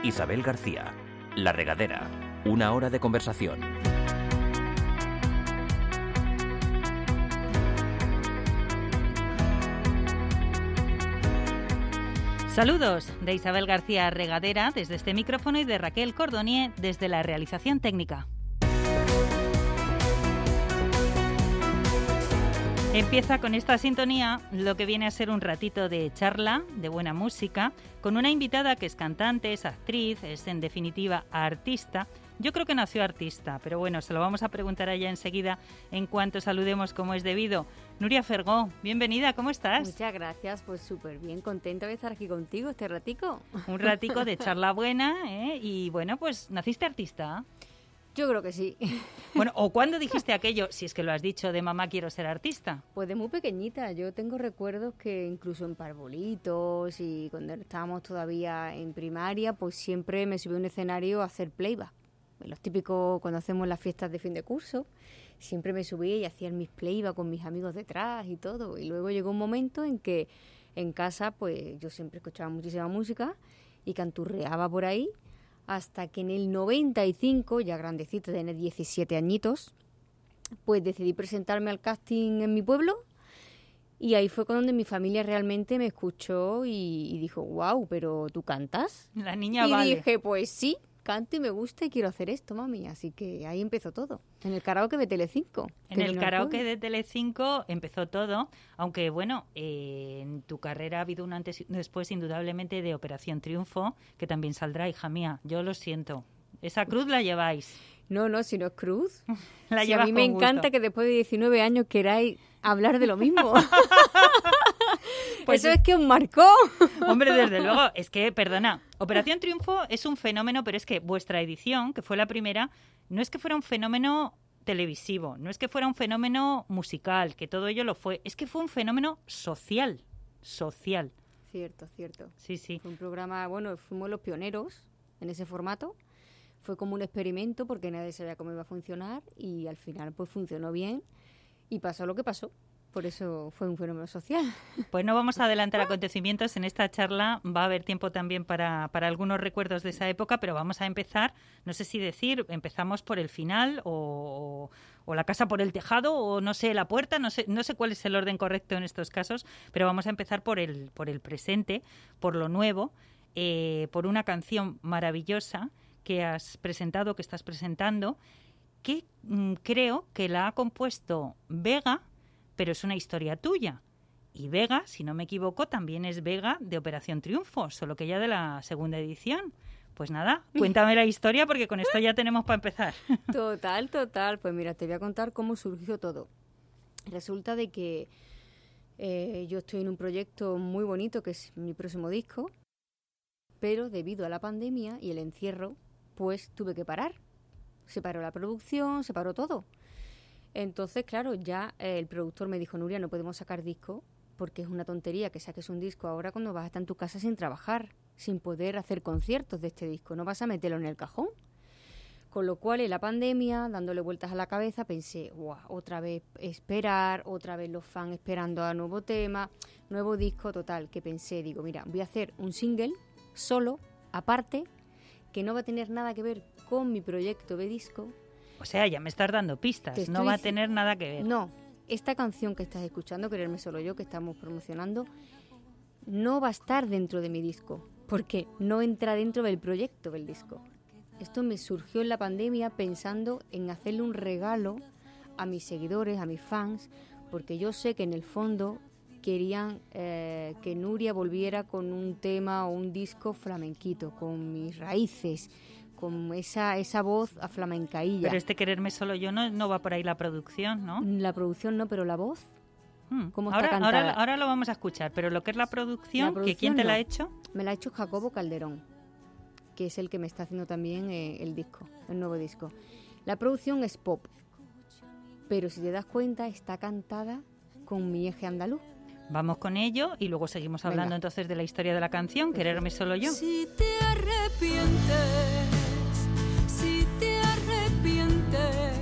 Isabel García, La Regadera, 1 hora de conversación. Saludos de Isabel García Regadera desde este micrófono y de Raquel Cordonier desde la realización técnica. Empieza con esta sintonía lo que viene a ser un ratito de charla, de buena música, con una invitada que es cantante, es actriz, es en definitiva artista. Yo creo que nació artista, pero bueno, se lo vamos a preguntar a ella enseguida en cuanto saludemos como es debido. Nuria Fergó, bienvenida, ¿cómo estás? Muchas gracias, pues súper bien, contenta de estar aquí contigo este ratico. Un ratico de charla buena, ¿eh? Y bueno, pues, ¿naciste artista? Yo creo que sí. Bueno, ¿o cuándo dijiste aquello, si es que lo has dicho, de mamá quiero ser artista? Pues de muy pequeñita, yo tengo recuerdos que incluso en Parbolitos y cuando estábamos todavía en primaria, pues siempre me subí a un escenario a hacer playback. Los típicos cuando hacemos las fiestas de fin de curso, siempre me subía y hacía mis playback con mis amigos detrás y todo. Y luego llegó un momento en que en casa, pues yo siempre escuchaba muchísima música y canturreaba por ahí, hasta que en el 95, ya grandecita, tenía 17 añitos, pues decidí presentarme al casting en mi pueblo. Y ahí fue cuando mi familia realmente me escuchó y dijo, wow, pero ¿tú cantas? La niña y vale. Y dije, pues sí, canto y me gusta y quiero hacer esto, mami. Así que ahí empezó todo, en el karaoke de Telecinco. En el karaoke de Telecinco empezó todo, aunque bueno, en tu carrera ha habido un antes y un después indudablemente de Operación Triunfo, que también saldrá, hija mía, yo lo siento. Esa cruz la lleváis. No, si no es cruz. La si llevas a mí me con encanta gusto. que después de 19 años queráis hablar de lo mismo. Pues eso es que os marcó. Hombre, desde luego, es que, perdona, Operación Triunfo es un fenómeno, pero es que vuestra edición, que fue la primera, no es que fuera un fenómeno televisivo, no es que fuera un fenómeno musical, que todo ello lo fue, es que fue un fenómeno social. Cierto. Sí, sí. Fue un programa, bueno, fuimos los pioneros en ese formato. Fue como un experimento porque nadie sabía cómo iba a funcionar y al final pues funcionó bien y pasó lo que pasó. Por eso fue un fenómeno social. Pues no vamos a adelantar acontecimientos. En esta charla va a haber tiempo también para algunos recuerdos de esa época, pero vamos a empezar, no sé si decir, empezamos por el final o la casa por el tejado o no sé, la puerta, no sé cuál es el orden correcto en estos casos, pero vamos a empezar por el presente, por lo nuevo, por una canción maravillosa que has presentado, que estás presentando, que creo que la ha compuesto Vega, pero es una historia tuya. Y Vega, si no me equivoco, también es Vega de Operación Triunfo, solo que ya de la segunda edición. Pues nada, cuéntame la historia porque con esto ya tenemos para empezar. Total. Pues mira, te voy a contar cómo surgió todo. Resulta de que yo estoy en un proyecto muy bonito que es mi próximo disco, pero debido a la pandemia y el encierro, pues tuve que parar. Se paró la producción, se paró todo. Entonces, claro, ya el productor me dijo, Nuria, no podemos sacar disco porque es una tontería que saques un disco ahora cuando vas a estar en tu casa sin trabajar, sin poder hacer conciertos de este disco, no vas a meterlo en el cajón. Con lo cual, en la pandemia, dándole vueltas a la cabeza, pensé, wow, otra vez esperar, otra vez los fans esperando a nuevo tema, nuevo disco, total, que pensé, digo, mira, voy a hacer un single solo, aparte, que no va a tener nada que ver con mi proyecto de disco. O sea, ya me estás dando pistas, no va a tener nada que ver. No, esta canción que estás escuchando, Quererme Solo Yo, que estamos promocionando, no va a estar dentro de mi disco, porque no entra dentro del proyecto del disco. Esto me surgió en la pandemia pensando en hacerle un regalo a mis seguidores, a mis fans, porque yo sé que en el fondo querían que Nuria volviera con un tema o un disco flamenquito, con mis raíces, con esa voz aflamencaílla. Pero este Quererme Solo Yo no va por ahí la producción, ¿no? La producción no, pero la voz, ¿cómo está cantada? Ahora lo vamos a escuchar, pero lo que es la producción ¿que quién te la ha hecho? Me la ha hecho Jacobo Calderón, que es el que me está haciendo también el disco, el nuevo disco. La producción es pop, pero si te das cuenta está cantada con mi eje andaluz. Vamos con ello y luego seguimos hablando entonces de la historia de la canción, Quererme Solo Yo. Si te arrepientes, si te arrepientes,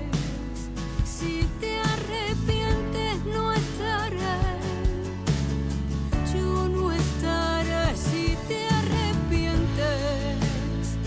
si te arrepientes, no estaré, yo no estaré. Si te arrepientes,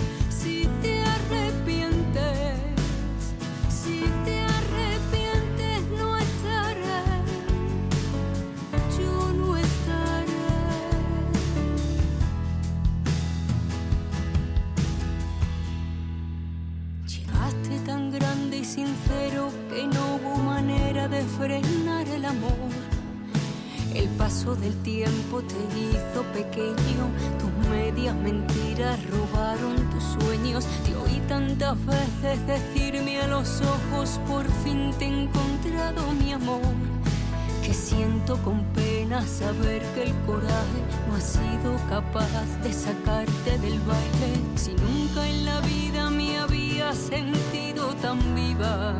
amor. El paso del tiempo te hizo pequeño, tus medias mentiras robaron tus sueños. Te oí tantas veces decirme a los ojos, por fin te he encontrado mi amor. Que siento con pena saber que el coraje no ha sido capaz de sacarte del baile. Si nunca en la vida me había sentido tan viva,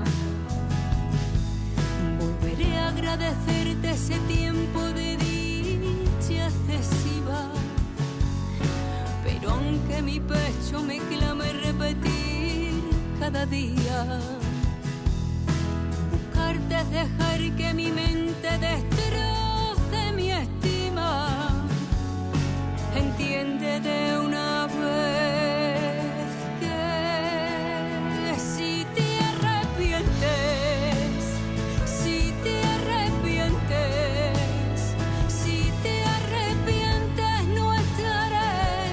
volveré a agradecerte ese tiempo de dicha excesiva. Pero aunque mi pecho me clame repetir cada día, buscarte es dejar que mi mente destroce mi estima. Entiende de una vez que si te arrepientes, si te arrepientes, si te arrepientes, no estaré,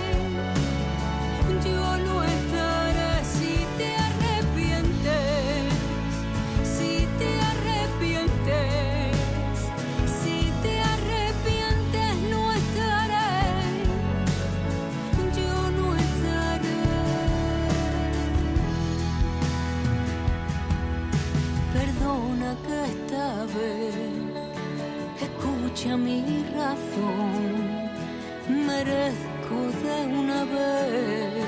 yo no estaré. Si te arrepientes, si te arrepientes, si te arrepientes, no estaré, yo no estaré. Perdona que esta vez escucha mi razón, merezco de una vez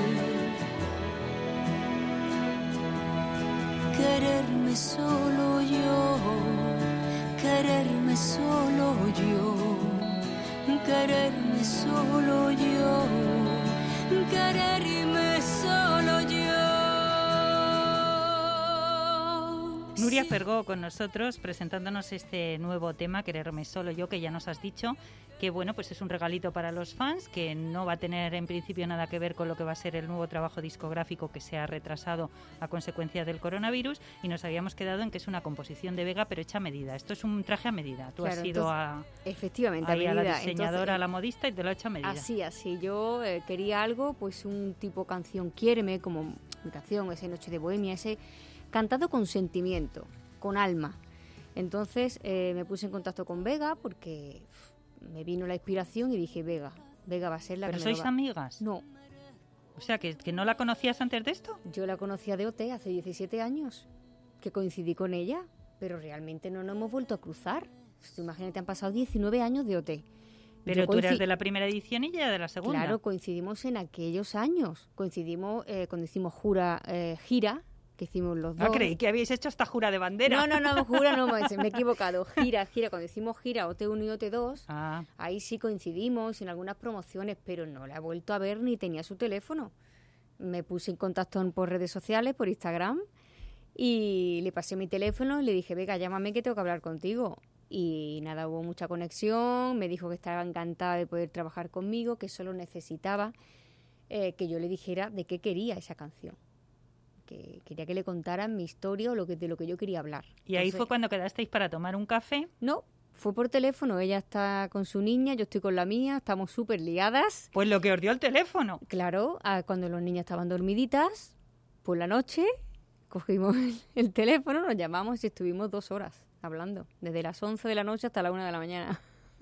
quererme solo yo, quererme solo yo, quererme solo yo, quererme solo yo. Nuria Fergó con nosotros presentándonos este nuevo tema, Quererme solo yo, que ya nos has dicho que bueno, pues es un regalito para los fans, que no va a tener en principio nada que ver con lo que va a ser el nuevo trabajo discográfico que se ha retrasado a consecuencia del coronavirus, y nos habíamos quedado en que es una composición de Vega pero hecha a medida. Esto es un traje a medida. Tú Claro, has ido efectivamente, a la medida. diseñadora, Entonces, a la modista, y te lo ha hecho a medida. Así. Yo quería algo, pues un tipo canción Quiéreme, como mi canción, ese Noche de Bohemia, ese cantado con sentimiento, con alma. Entonces me puse en contacto con Vega porque me vino la inspiración y dije, Vega va a ser la ¿Pero que sois me lo va. amigas? No, O sea, ¿que no la conocías antes de esto? yo la conocía de OT hace 17 años, que coincidí con ella, pero realmente no nos hemos vuelto a cruzar. Imagínate, han pasado 19 años de OT. Pero Yo tú eras de la primera edición y ella de la segunda. Claro, coincidimos en aquellos años. Coincidimos cuando hicimos gira, que hicimos los dos. Ah, creí que habíais hecho hasta jura de bandera. No, jura no, me he equivocado. Gira, cuando hicimos gira OT1 y OT2, Ah, ahí sí coincidimos en algunas promociones, pero no la he vuelto a ver ni tenía su teléfono. Me puse en contacto por redes sociales, por Instagram, y le pasé mi teléfono y le dije, Vega, llámame que tengo que hablar contigo. Y nada, hubo mucha conexión, me dijo que estaba encantada de poder trabajar conmigo, que solo necesitaba que yo le dijera de qué quería esa canción. Que quería que le contaran mi historia o de lo que yo quería hablar. y ahí Entonces, fue cuando quedasteis para tomar un café. No, fue por teléfono. Ella está con su niña, yo estoy con la mía, estamos súper liadas. Pues lo que os dio el teléfono. Claro, cuando los niños estaban dormiditas, por la noche, cogimos el teléfono, nos llamamos y estuvimos 2 horas hablando, desde las 11 de la noche hasta la 1 de la mañana.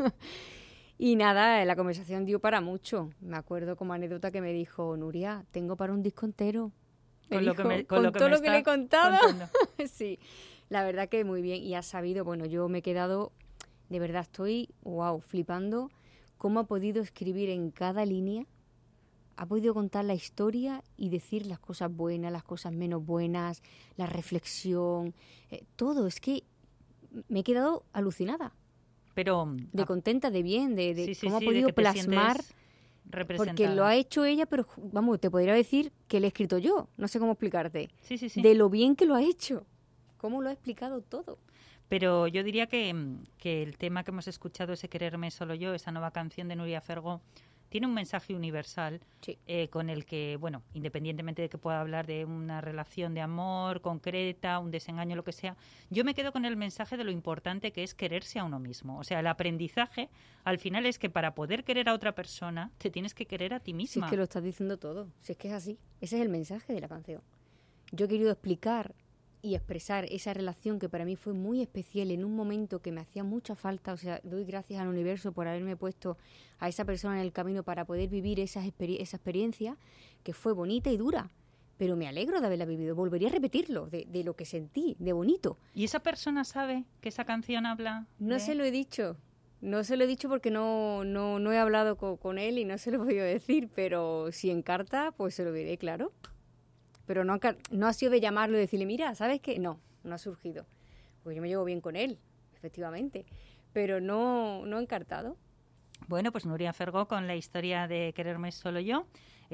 Y nada, la conversación dio para mucho. Me acuerdo como anécdota que me dijo, Nuria, tengo para un disco entero. Con lo que me- con lo que todo me lo que le he está contado. contando. Sí, la verdad que muy bien. Y ha sabido, bueno, yo me he quedado, de verdad estoy, flipando cómo ha podido escribir en cada línea, ha podido contar la historia y decir las cosas buenas, las cosas menos buenas, la reflexión, todo. Es que me he quedado alucinada, Pero de contenta, de bien, de sí, cómo sí, ha podido de que te plasmar. sientes representada. Porque lo ha hecho ella, pero vamos, te podría decir que lo he escrito yo. No sé cómo explicarte. Sí. De lo bien que lo ha hecho. Cómo lo ha explicado todo. Pero yo diría que el tema que hemos escuchado, ese Quererme solo yo, esa nueva canción de Nuria Fergó, tiene un mensaje universal Sí. con el que, bueno, independientemente de que pueda hablar de una relación de amor concreta, un desengaño, lo que sea, yo me quedo con el mensaje de lo importante que es quererse a uno mismo. O sea, el aprendizaje al final es que para poder querer a otra persona te tienes que querer a ti Si misma. es que lo estás diciendo todo. Si es que es así. Ese es el mensaje de la canción. Yo he querido explicar y expresar esa relación que para mí fue muy especial en un momento que me hacía mucha falta. O sea, doy gracias al universo por haberme puesto a esa persona en el camino para poder vivir esa experiencia que fue bonita y dura. Pero me alegro de haberla vivido. Volvería a repetirlo, de lo que sentí, de bonito. ¿Y esa persona sabe que esa canción habla? No se lo he dicho. No se lo he dicho porque no he hablado con él y no se lo he podido decir, pero si en carta, pues se lo diré, claro. Pero no ha sido de llamarlo y decirle, mira, ¿sabes qué? No ha surgido. Porque yo me llevo bien con él, efectivamente. Pero no encartado. Bueno, pues Nuria Fergó con la historia de Quererme solo yo,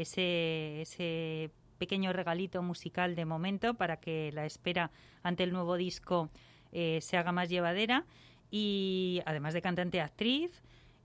ese pequeño regalito musical de momento para que la espera ante el nuevo disco se haga más llevadera. Y además de cantante actriz,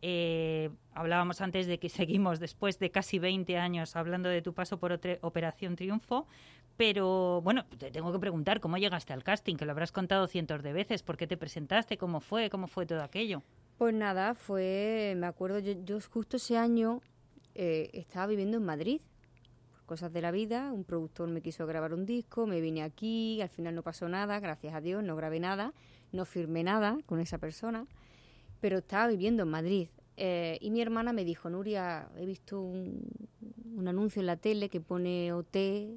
hablábamos antes de que seguimos después de casi 20 años hablando de tu paso por Operación Triunfo, pero bueno, te tengo que preguntar cómo llegaste al casting, que lo habrás contado cientos de veces, ¿por qué te presentaste? ¿Cómo fue todo aquello? Pues nada, me acuerdo, yo justo ese año estaba viviendo en Madrid, por cosas de la vida, un productor me quiso grabar un disco, me vine aquí, al final no pasó nada, gracias a Dios, no grabé nada, no firmé nada con esa persona, pero estaba viviendo en Madrid. Y mi hermana me dijo, Nuria, he visto un anuncio en la tele que pone OT,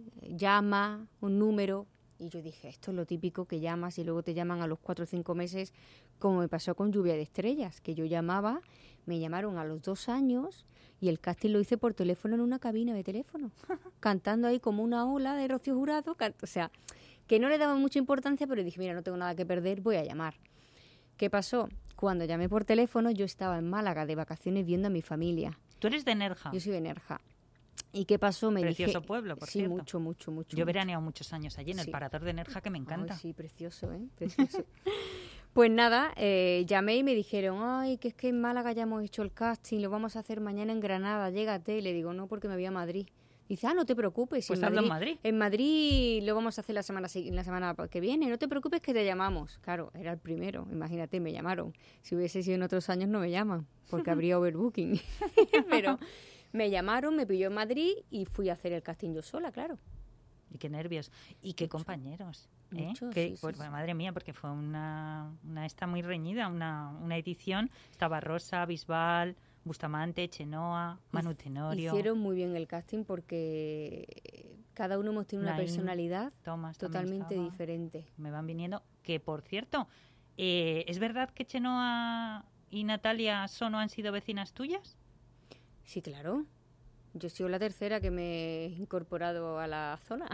llama, un número. Y yo dije, esto es lo típico que llamas y luego te llaman a los 4 o 5 meses, como me pasó con Lluvia de Estrellas, que yo llamaba, me llamaron a los 2 años y el casting lo hice por teléfono en una cabina de teléfono, cantando ahí como una ola de Rocío Jurado, o sea, que no le daba mucha importancia, pero dije, mira, no tengo nada que perder, voy a llamar. ¿Qué pasó? Cuando llamé por teléfono, yo estaba en Málaga de vacaciones viendo a mi familia. ¿Tú eres de Nerja? Yo soy de Nerja. ¿Y qué pasó? Precioso pueblo, por cierto. Sí, mucho. Yo he veraneado muchos años allí en el Parador de Nerja, que me encanta. Ay, sí, precioso, precioso. Pues nada, llamé y me dijeron, ay, que es que en Málaga ya hemos hecho el casting, lo vamos a hacer mañana en Granada, llégate. Y le digo, no, porque me voy a Madrid. Dice, no te preocupes. Pues hazlo en Madrid. En Madrid lo vamos a hacer la semana que viene. No te preocupes que te llamamos. Claro, era el primero. Imagínate, me llamaron. Si hubiese sido en otros años no me llaman, porque habría overbooking. Pero me llamaron, me pilló en Madrid y fui a hacer el casting yo sola, claro. Y qué nervios. Y qué compañeros. Mucho, que, sí, pues, sí. Madre mía, porque fue una esta muy reñida, una edición. Estaba Rosa, Bisbal, Bustamante, Chenoa, Manu Tenorio. Hicieron muy bien el casting porque cada uno hemos tenido una personalidad totalmente diferente. Me van viniendo. Que, por cierto, ¿es verdad que Chenoa y Natalia Sono han sido vecinas tuyas? Sí, claro. Yo soy la tercera que me he incorporado a la zona.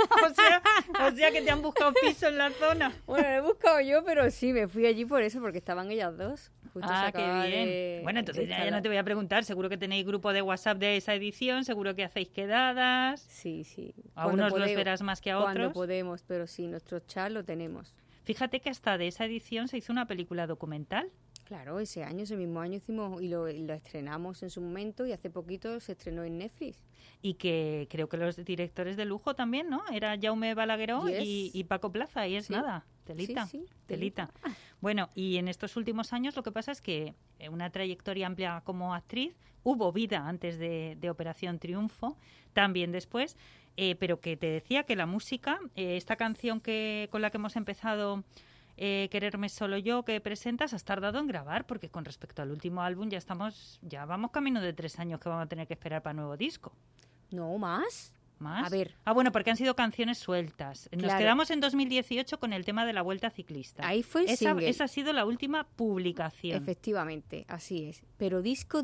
o sea que te han buscado piso en la zona. Bueno, lo he buscado yo, pero sí, me fui allí por eso, porque estaban ellas dos. Justo qué bien. Bueno, entonces ya no te voy a preguntar. Seguro que tenéis grupo de WhatsApp de esa edición, seguro que hacéis quedadas. Sí. A unos los verás más que a otros. Cuando podemos, pero sí, nuestro chat lo tenemos. Fíjate que hasta de esa edición se hizo una película documental. Claro, ese mismo año hicimos y lo estrenamos en su momento y hace poquito se estrenó en Netflix. Y que creo que los directores de lujo también, ¿no? Era Jaume Balagueró y Paco Plaza, y es nada, telita, sí, telita. Bueno, y en estos últimos años lo que pasa es que una trayectoria amplia como actriz, hubo vida antes de Operación Triunfo, también después, pero que te decía que la música, esta canción con la que hemos empezado... Quererme solo yo, que presentas, has tardado en grabar, porque con respecto al último álbum ya vamos camino de 3 años que vamos a tener que esperar para el nuevo disco. No, ¿más? ¿Más? A ver. Bueno, porque han sido canciones sueltas. Nos quedamos en 2018 con el tema de la Vuelta Ciclista. Ahí fue el single. Esa ha sido la última publicación. Efectivamente, así es. Pero disco,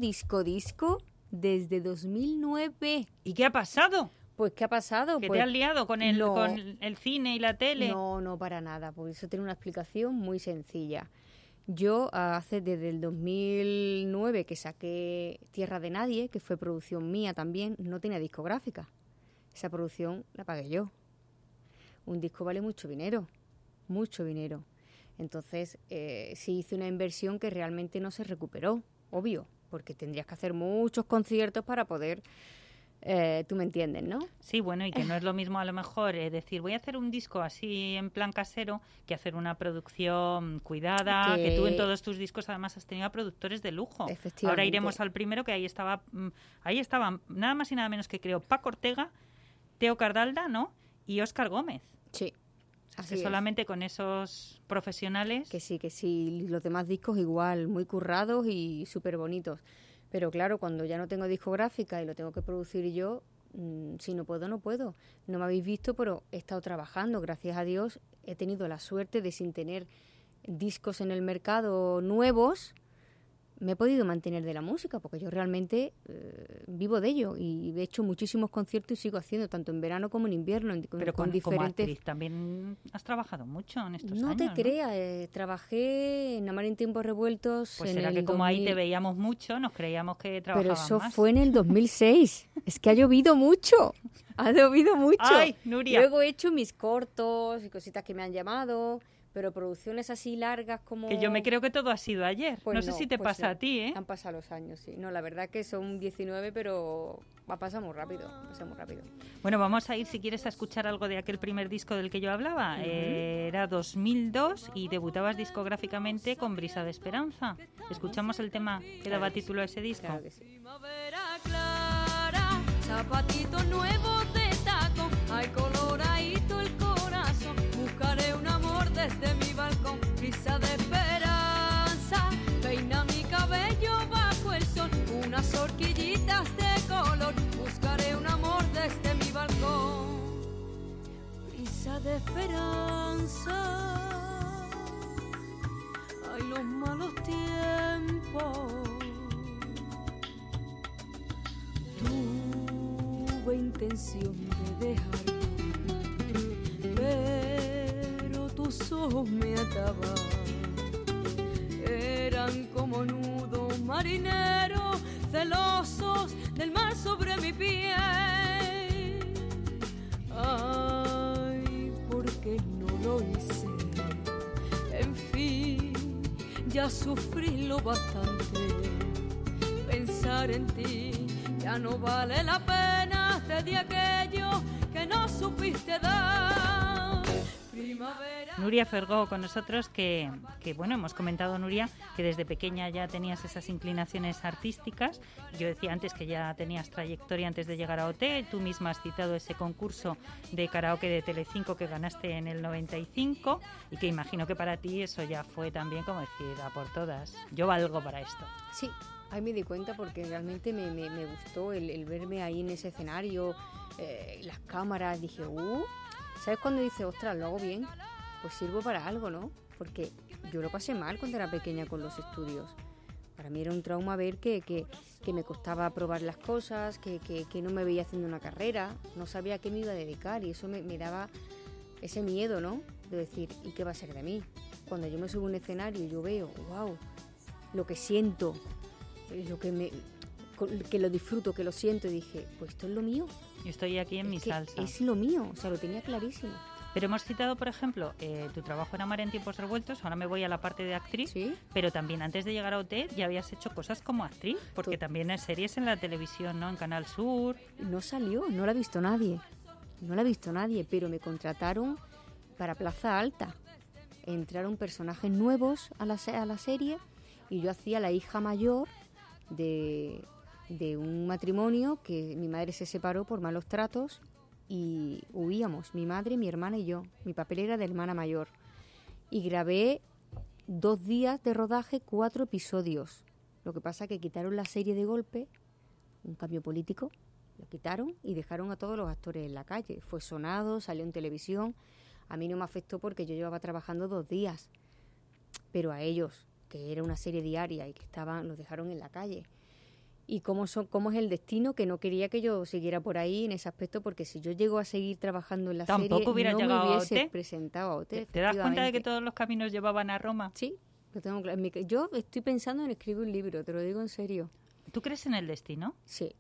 desde 2009. ¿Y qué ha pasado? Pues, ¿qué ha pasado? ¿Que te has liado con el cine y la tele? No, para nada, porque eso tiene una explicación muy sencilla. Yo desde el 2009 que saqué Tierra de Nadie, que fue producción mía también, no tenía discográfica. Esa producción la pagué yo. Un disco vale mucho dinero. Entonces, sí hice una inversión que realmente no se recuperó, obvio, porque tendrías que hacer muchos conciertos para poder... tú me entiendes, ¿no? Sí, bueno, y que no es lo mismo a lo mejor decir voy a hacer un disco así en plan casero que hacer una producción cuidada, que tú en todos tus discos además has tenido a productores de lujo. Efectivamente. Ahora iremos al primero, que ahí estaban nada más y nada menos que creo Paco Ortega, Teo Cardalda, ¿no? Y Óscar Gómez. Sí. O Así que es. solamente con esos profesionales... Que sí, los demás discos igual, muy currados y súper bonitos. Pero claro, cuando ya no tengo discográfica y lo tengo que producir yo, si no puedo, no puedo. No me habéis visto, pero he estado trabajando. Gracias a Dios he tenido la suerte de, sin tener discos en el mercado nuevos, me he podido mantener de la música, porque yo realmente vivo de ello y he hecho muchísimos conciertos y sigo haciendo, tanto en verano como en invierno, Pero con como diferentes... actriz también has trabajado mucho en estos No años, te ¿no? creas, trabajé en Amar en Tiempos Revueltos Pues en será el que como 2000... ahí te veíamos mucho, nos creíamos que Pero trabajabas eso más. fue en el 2006. Es que ha llovido mucho. Ha llovido mucho. ¡Ay, Nuria! Luego he hecho mis cortos y cositas que me han llamado, pero producciones así largas como... Que yo me creo que todo ha sido ayer. Pues no sé si te pues pasa no. a ti, ¿eh? Han pasado los años, sí. No, la verdad que son 19, pero va a pasar muy rápido. Pasa muy rápido. Bueno, vamos a ir, si quieres, a escuchar algo de aquel primer disco del que yo hablaba. Era 2002 y debutabas discográficamente con Brisa de Esperanza. Escuchamos el tema que daba título a ese disco. Claro que sí. Primavera clara, zapatitos nuevos de tacón, hay coloradito el corazón, buscaré un amor desde mi balcón, brisa de esperanza, peina mi cabello bajo el sol, unas horquillitas de color, buscaré un amor desde mi balcón, brisa de esperanza, ay los malos tiempos. Tuve intención de dejarte, pero tus ojos me ataban. Eran como nudos marineros, celosos del mar sobre mi piel. Ay, ¿por qué no lo hice? En fin, ya sufrí lo bastante. Pensar en ti ya no vale la pena, te di aquello que no supiste dar. Primavera. Nuria Fergó con nosotros, que bueno, hemos comentado, Nuria, que desde pequeña ya tenías esas inclinaciones artísticas. Yo decía antes que ya tenías trayectoria antes de llegar a OT. Tú misma has citado ese concurso de karaoke de Telecinco que ganaste en el 95 y que imagino que para ti eso ya fue también como decir, a por todas, yo valgo para esto. Sí, ahí me di cuenta porque realmente me gustó el verme ahí en ese escenario, las cámaras, dije, ¿sabes cuando dices, ostras, lo hago bien? Pues sirvo para algo, ¿no? Porque yo lo pasé mal cuando era pequeña con los estudios. Para mí era un trauma ver que me costaba probar las cosas, que no me veía haciendo una carrera, no sabía a qué me iba a dedicar y eso me daba ese miedo, ¿no? De decir, ¿y qué va a ser de mí? Cuando yo me subo a un escenario y yo veo, wow, lo que siento, lo que lo disfruto, que lo siento, y dije, pues esto es lo mío. Yo estoy aquí en mi salsa. Es lo mío, o sea, lo tenía clarísimo. Pero hemos citado, por ejemplo, tu trabajo en Amar en Tiempos Revueltos. Ahora me voy a la parte de actriz. ¿Sí? Pero también antes de llegar a OT ya habías hecho cosas como actriz, porque también hay series en la televisión, ¿no? En Canal Sur. No salió, no la ha visto nadie. No la ha visto nadie, pero me contrataron para Plaza Alta. Entraron personajes nuevos a la serie y yo hacía la hija mayor de un matrimonio que mi madre se separó por malos tratos y huíamos, mi madre, mi hermana y yo. Mi papel era de hermana mayor. Y grabé 2 días de rodaje, 4 episodios. Lo que pasa que quitaron la serie de golpe, un cambio político, lo quitaron y dejaron a todos los actores en la calle. Fue sonado, salió en televisión. A mí no me afectó porque yo llevaba trabajando 2 días. Pero a ellos, que era una serie diaria y que los dejaron en la calle. Y cómo es el destino, que no quería que yo siguiera por ahí en ese aspecto, porque si yo llego a seguir trabajando en la ¿Tampoco serie, hubieras no me llegado a hubiese OT? presentado a OT. ¿Te das cuenta de que efectivamente. todos los caminos llevaban a Roma? Sí, lo tengo claro. Yo estoy pensando en escribir un libro, te lo digo en serio. ¿Tú crees en el destino? Sí,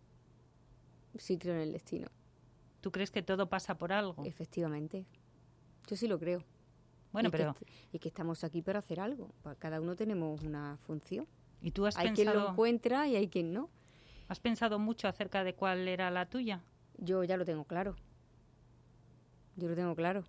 sí creo en el destino, ¿Tú crees que todo pasa por algo? efectivamente. Yo sí lo creo. Bueno, y pero... y que estamos aquí para hacer algo. Cada uno tenemos una función. ¿Y tú has Hay quien lo pensado, encuentra y hay quien no. has pensado mucho acerca de cuál era la tuya? Yo ya lo tengo claro. Yo lo tengo claro.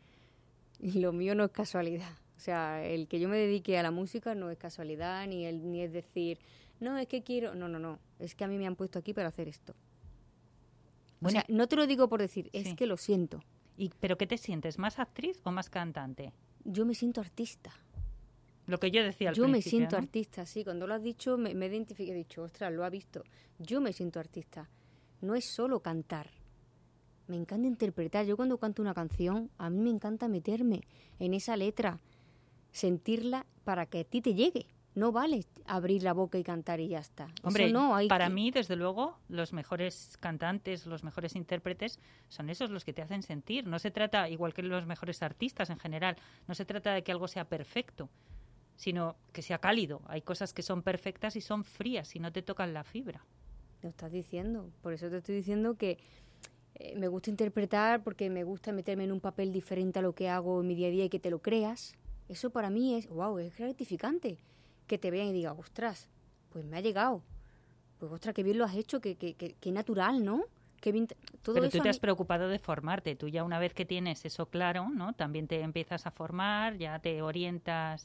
Y lo mío no es casualidad. O sea, el que yo me dedique a la música no es casualidad, ni es decir, no, es que quiero... No. Es que a mí me han puesto aquí para hacer esto. Bueno, O sea, no te lo digo por decir, es sí. que lo siento. ¿Pero qué te sientes? ¿Más actriz o más cantante? Yo me siento artista. Lo que yo decía al Yo principio, me siento ¿no? artista, sí. Cuando lo has dicho me identifiqué, he dicho, ostras, lo ha visto. Yo me siento artista. No es solo cantar. Me encanta interpretar. Yo cuando canto una canción, a mí me encanta meterme en esa letra, sentirla para que a ti te llegue. No vale abrir la boca y cantar y ya está. Hombre, eso no, para mí, desde luego, los mejores cantantes, los mejores intérpretes son esos los que te hacen sentir. No se trata, igual que los mejores artistas en general, no se trata de que algo sea perfecto, sino que sea cálido. Hay cosas que son perfectas y son frías y no te tocan la fibra. Lo estás diciendo. Por eso te estoy diciendo que me gusta interpretar, porque me gusta meterme en un papel diferente a lo que hago en mi día a día y que te lo creas. Eso para mí es, wow, es gratificante. Que te vean y digan, ostras, pues me ha llegado. Pues ostras, qué bien lo has hecho, qué natural, ¿no? Qué bien todo Pero eso tú te has preocupado de formarte. Tú ya una vez que tienes eso claro, ¿no? También te empiezas a formar, ya te orientas.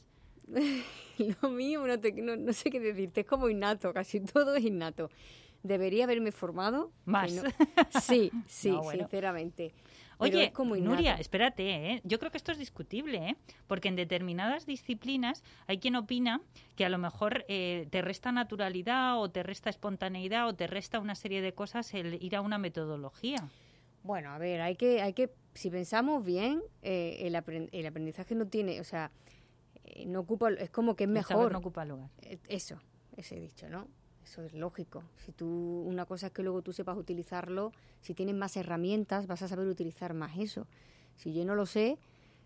Lo mío, no sé qué decirte, es como innato, casi todo es innato. Debería haberme formado. Más. No. Sí, No, bueno. sinceramente. Oye, Pero es como innato. Nuria, espérate, ¿eh? Yo creo que esto es discutible, ¿eh? Porque en determinadas disciplinas hay quien opina que a lo mejor te resta naturalidad o te resta espontaneidad o te resta una serie de cosas el ir a una metodología. Bueno, a ver, hay que si pensamos bien, el aprendizaje no tiene, o sea, no ocupa, es como que es El saber mejor. no ocupa lugar. Eso he dicho, ¿no? Eso es lógico. Si tú, una cosa es que luego tú sepas utilizarlo, si tienes más herramientas vas a saber utilizar más eso. Si yo no lo sé,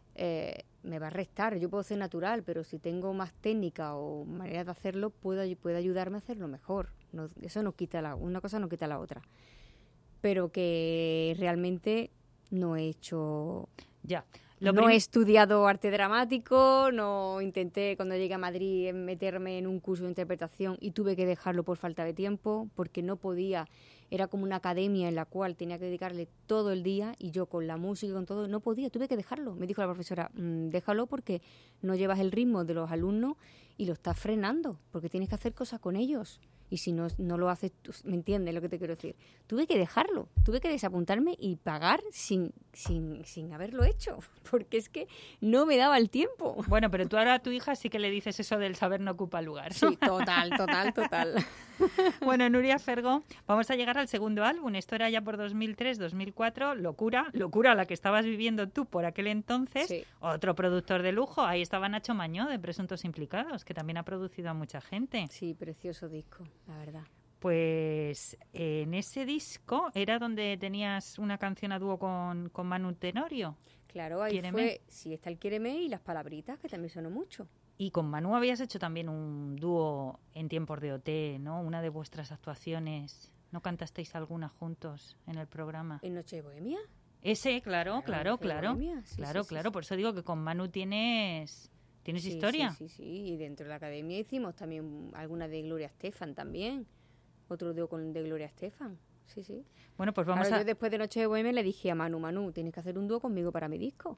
me va a restar. Yo puedo ser natural, pero si tengo más técnica o manera de hacerlo, puede ayudarme a hacerlo mejor. No, eso no quita una cosa no quita la otra. Pero que realmente no he hecho... Ya. No he estudiado arte dramático, no intenté cuando llegué a Madrid meterme en un curso de interpretación y tuve que dejarlo por falta de tiempo, porque no podía, era como una academia en la cual tenía que dedicarle todo el día y yo con la música y con todo no podía, tuve que dejarlo. Me dijo la profesora, déjalo porque no llevas el ritmo de los alumnos y lo estás frenando, porque tienes que hacer cosas con ellos. Y si no lo haces, ¿me entiendes lo que te quiero decir? Tuve que dejarlo, tuve que desapuntarme y pagar sin haberlo hecho, porque es que no me daba el tiempo. Bueno, pero tú ahora a tu hija sí que le dices eso del saber no ocupa lugar, ¿no? Sí, total. Bueno, Nuria Fergó, vamos a llegar al segundo álbum. Esto era ya por 2003, 2004. Locura la que estabas viviendo tú por aquel entonces. Sí. Otro productor de lujo. Ahí estaba Nacho Mañó, de Presuntos Implicados, que también ha producido a mucha gente. Sí, precioso disco, la verdad. Pues en ese disco era donde tenías una canción a dúo con Manu Tenorio. Claro, ahí Quiéreme. fue, sí, está el Quiéreme y Las Palabritas, que también sonó mucho. Y con Manu habías hecho también un dúo en tiempos de OT, ¿no? Una de vuestras actuaciones. ¿No cantasteis alguna juntos en el programa? ¿En Noche de Bohemia? Ese, claro. Noche de Bohemia, sí, Claro. sí. Por eso digo que con Manu tienes Sí, historia. Sí. Y dentro de la academia hicimos también alguna de Gloria Estefan también. Otro dúo de Gloria Estefan. Sí. Bueno, pues vamos Yo después de Noche de Bohemia le dije a Manu, tienes que hacer un dúo conmigo para mi disco.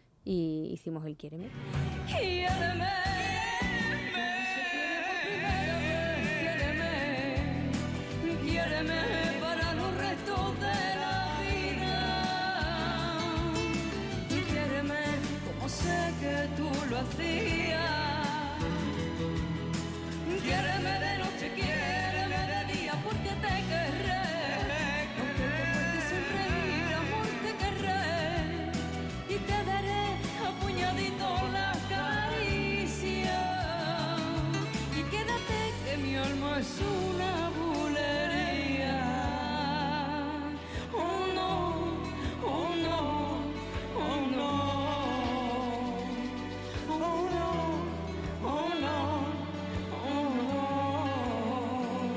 Y hicimos el Quiéreme. Quiéreme para los restos de la vida. Quiéreme como sé que tú lo hacías. Quiéreme de noche, quiéreme de día, porque te querré. Aunque te cueste sin reír, amor, te querré. Y te daré a puñadito la caricia. Y quédate que mi alma es una bulería. Oh no, oh no, oh no. Oh no, oh no, oh no.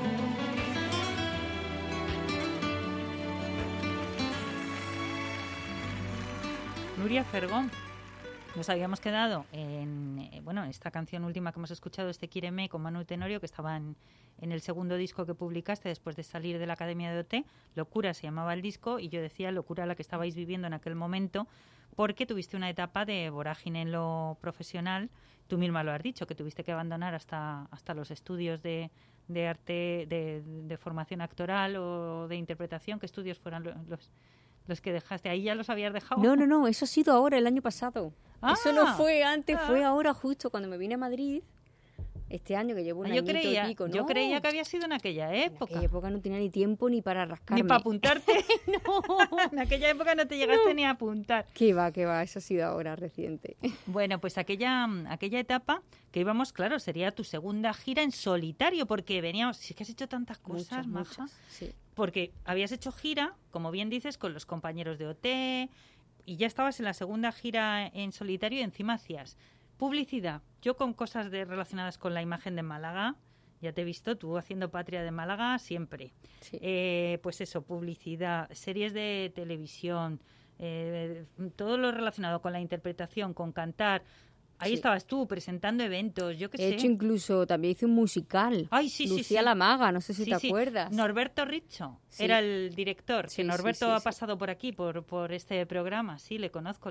Nuria Fergó, nos habíamos quedado en esta canción última que hemos escuchado, este Quiéreme, con Manu Tenorio, que estaba en el segundo disco que publicaste después de salir de la Academia de OT. Locura se llamaba el disco, y yo decía locura la que estabais viviendo en aquel momento, porque tuviste una etapa de vorágine en lo profesional. Tú misma lo has dicho, que tuviste que abandonar hasta los estudios de arte, de formación actoral o de interpretación. ¿Qué estudios fueron los que dejaste. ¿Ahí ya los habías dejado? No, eso ha sido ahora, el año pasado. Ah. Eso no fue antes, fue ahora justo cuando me vine a Madrid. Este año que llevo un añito y pico, ¿no? Yo creía que había sido en aquella época. En aquella época no tenía ni tiempo ni para rascarme. Ni para apuntarte. No, en aquella época no te llegaste ni a apuntar. Qué va, eso ha sido ahora reciente. Bueno, pues aquella etapa que íbamos, claro, sería tu segunda gira en solitario, porque veníamos, sí que has hecho tantas cosas, Maja. Sí. Porque habías hecho gira, como bien dices, con los compañeros de OT, y ya estabas en la segunda gira en solitario y encima hacías publicidad. Yo con cosas relacionadas con la imagen de Málaga, ya te he visto tú haciendo Patria de Málaga siempre. Sí. Pues eso, publicidad, series de televisión, todo lo relacionado con la interpretación, con cantar. Ahí estabas tú presentando eventos, yo qué sé. He hecho incluso, también hice un musical. Ay, sí, Lucía la Maga, no sé si te acuerdas. Norberto Richo era el director. Sí, que Norberto ha pasado por aquí, por este programa. Sí, le conozco.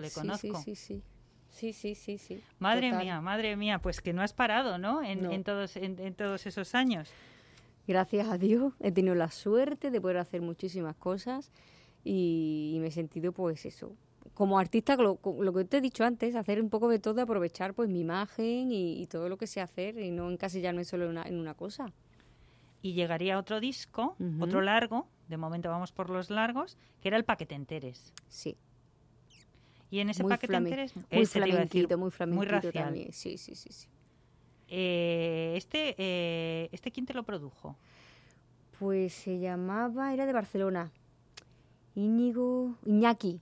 Sí. Madre mía, pues que no has parado, ¿no? En todos esos años. Gracias a Dios he tenido la suerte de poder hacer muchísimas cosas y me he sentido, pues eso, como artista, lo que te he dicho antes, hacer un poco de todo, aprovechar pues mi imagen y todo lo que sé hacer y no encasillarme solo en una cosa. Y llegaría otro disco, otro largo, de momento vamos por los largos, que era el Pa' que te enteres. Sí. Y en ese Pa' que te enteres... Muy flamenquito, muy racial. También. Sí. ¿Quién te lo produjo? Pues se llamaba, era de Barcelona, Iñaki,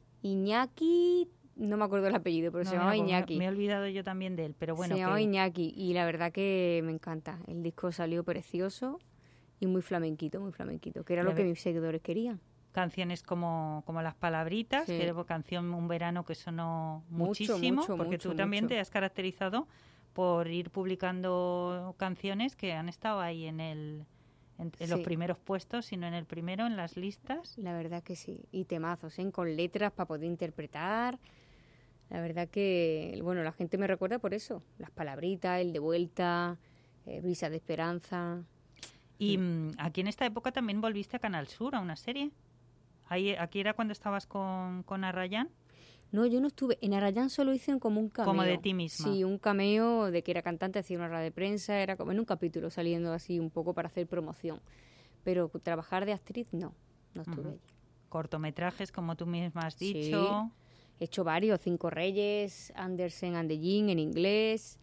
no me acuerdo el apellido, pero se llamaba Iñaki. Me he olvidado yo también de él, pero bueno. Se llamaba Iñaki y la verdad que me encanta. El disco salió precioso y muy flamenquito, que era lo que mis seguidores querían. Canciones como Las Palabritas, que era canción Un verano que sonó muchísimo, porque tú también te has caracterizado por ir publicando canciones que han estado ahí en los primeros puestos, sino en el primero, en las listas. La verdad que sí, y temazos, con letras para poder interpretar. La verdad que, bueno, la gente me recuerda por eso. Las Palabritas, El de Vuelta, Brisa de Esperanza. Y aquí en esta época también volviste a Canal Sur, a una serie. ¿Aquí era cuando estabas con Arrayán? No, yo no estuve. En Arrayán solo hice como un cameo. Como de ti misma. Sí, un cameo de que era cantante, hacía una rueda de prensa, era como en un capítulo saliendo así un poco para hacer promoción. Pero trabajar de actriz, no estuve allí. Cortometrajes, como tú misma has dicho. Sí, he hecho varios, 5 Reyes, Andersen and the Jin en inglés,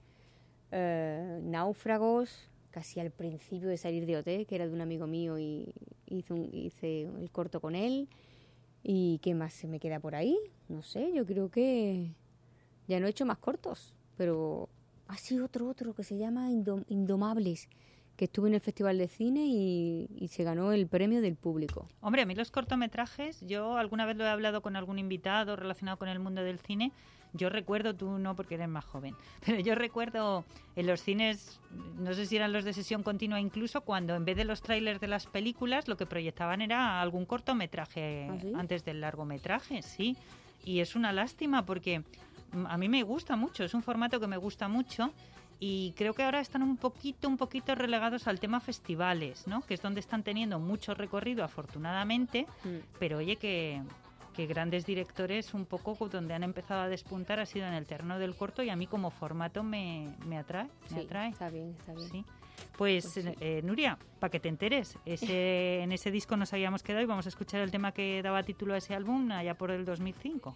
Náufragos, casi al principio de salir de OT, que era de un amigo mío y hice el corto con él. ¿Y qué más se me queda por ahí? No sé, yo creo que ya no he hecho más cortos, pero ha sido otro que se llama Indomables, que estuve en el Festival de Cine y se ganó el premio del público. Hombre, a mí los cortometrajes, yo alguna vez lo he hablado con algún invitado relacionado con el mundo del cine. Yo recuerdo, tú no porque eres más joven, pero yo recuerdo en los cines, no sé si eran los de sesión continua incluso, cuando en vez de los trailers de las películas lo que proyectaban era algún cortometraje antes del largometraje, sí. Y es una lástima porque a mí me gusta mucho, es un formato que me gusta mucho y creo que ahora están un poquito relegados al tema festivales, ¿no? Que es donde están teniendo mucho recorrido afortunadamente, pero oye que grandes directores un poco donde han empezado a despuntar ha sido en el terreno del corto y a mí como formato me atrae. Está bien. Sí. Pues Nuria, para que te enteres, en ese disco nos habíamos quedado y vamos a escuchar el tema que daba título a ese álbum allá por el 2005.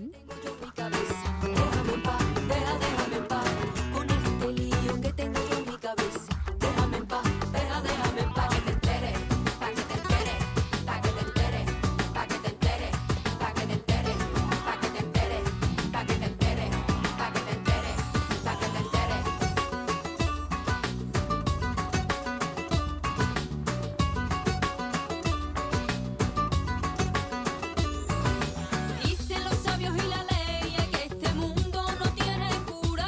Déjame en paz con este lío que tengo yo en mi cabeza. Déjame en paz, déjame en paz. Dicen los sabios y la ley que este mundo no tiene cura.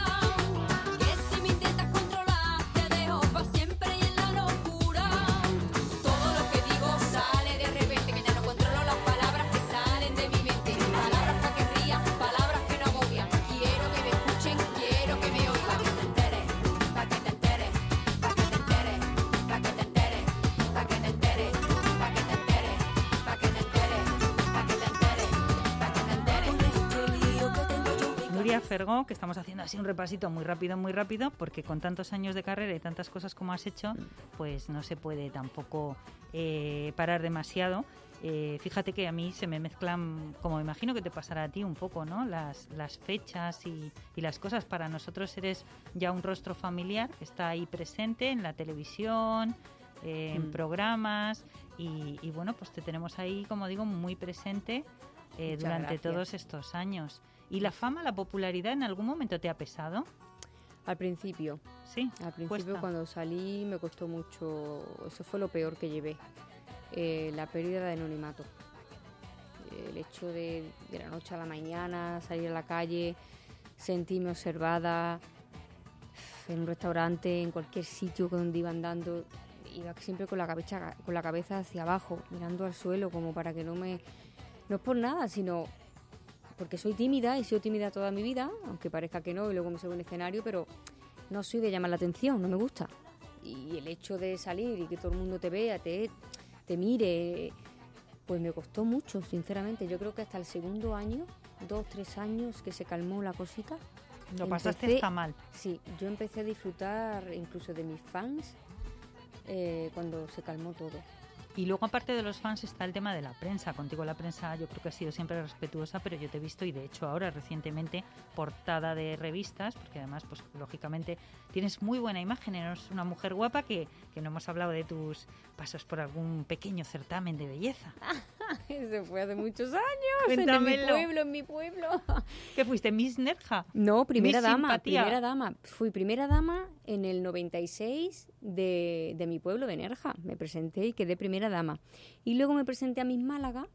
Nuria Fergó, que estamos haciendo así un repasito muy rápido, porque con tantos años de carrera y tantas cosas como has hecho, pues no se puede tampoco parar demasiado. Fíjate que a mí se me mezclan, como imagino que te pasará a ti un poco, ¿no? Las fechas y las cosas. Para nosotros eres ya un rostro familiar que está ahí presente en la televisión, en programas y bueno, pues te tenemos ahí, como digo, muy presente durante todos estos años. ¿Y la fama, la popularidad en algún momento te ha pesado? Al principio. Sí, Al principio cuesta. cuando salí me costó mucho, eso fue lo peor que llevé, la pérdida de anonimato. El hecho de la noche a la mañana salir a la calle, sentirme observada, en un restaurante, en cualquier sitio donde iba andando, iba siempre con la cabeza hacia abajo, mirando al suelo como para que no es por nada, sino porque soy tímida y he sido tímida toda mi vida, aunque parezca que no, y luego me subo en escenario, pero no soy de llamar la atención, no me gusta. Y el hecho de salir y que todo el mundo te vea, te mire, pues me costó mucho, sinceramente. Yo creo que hasta el segundo año, 2-3 años que se calmó la cosita. Lo pasaste hasta mal. Sí, yo empecé a disfrutar incluso de mis fans cuando se calmó todo. Y luego, aparte de los fans, está el tema de la prensa. Contigo la prensa yo creo que ha sido siempre respetuosa, pero yo te he visto, y de hecho ahora recientemente, portada de revistas, porque además, pues lógicamente, tienes muy buena imagen, eres una mujer guapa, que no hemos hablado de tus pasos por algún pequeño certamen de belleza. Eso fue hace muchos años, Cuéntamelo. en mi pueblo. ¿Qué fuiste, Miss Nerja? No, primera Miss dama. Simpatía. Fui primera dama en el 96 de mi pueblo, de Nerja. Me presenté y quedé primera dama. Y luego me presenté a Miss Málaga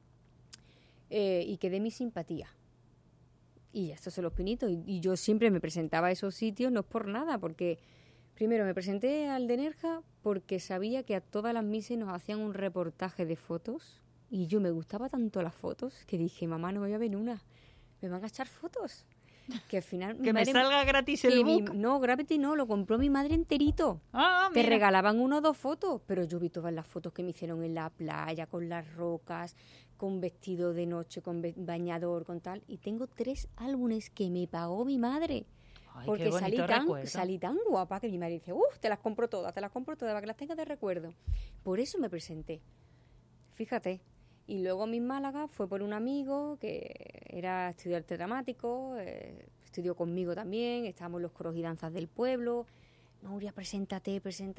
y quedé Miss Simpatía. Y ya, estos son los pinitos. Y yo siempre me presentaba a esos sitios, no es por nada, porque primero me presenté al de Nerja porque sabía que a todas las misses nos hacían un reportaje de fotos. Y yo me gustaba tanto las fotos que dije, mamá, no me voy a ver una. Me van a echar fotos. Que al final... Que me salga gratis el book. No, gratis no, lo compró mi madre enterito. Ah, Te mira. regalaban 1 o 2 fotos, pero yo vi todas las fotos que me hicieron en la playa, con las rocas, con vestido de noche, con bañador, con tal. Y tengo 3 álbumes que me pagó mi madre. Ay, Porque qué bonito recuerdo. salí tan guapa que mi madre dice, te las compro todas para que las tengas de recuerdo. Por eso me presenté. Fíjate. Y luego Miss Málaga fue por un amigo que era estudiante dramático, estudió conmigo también, estábamos en los coros y danzas del pueblo. Nuria, preséntate.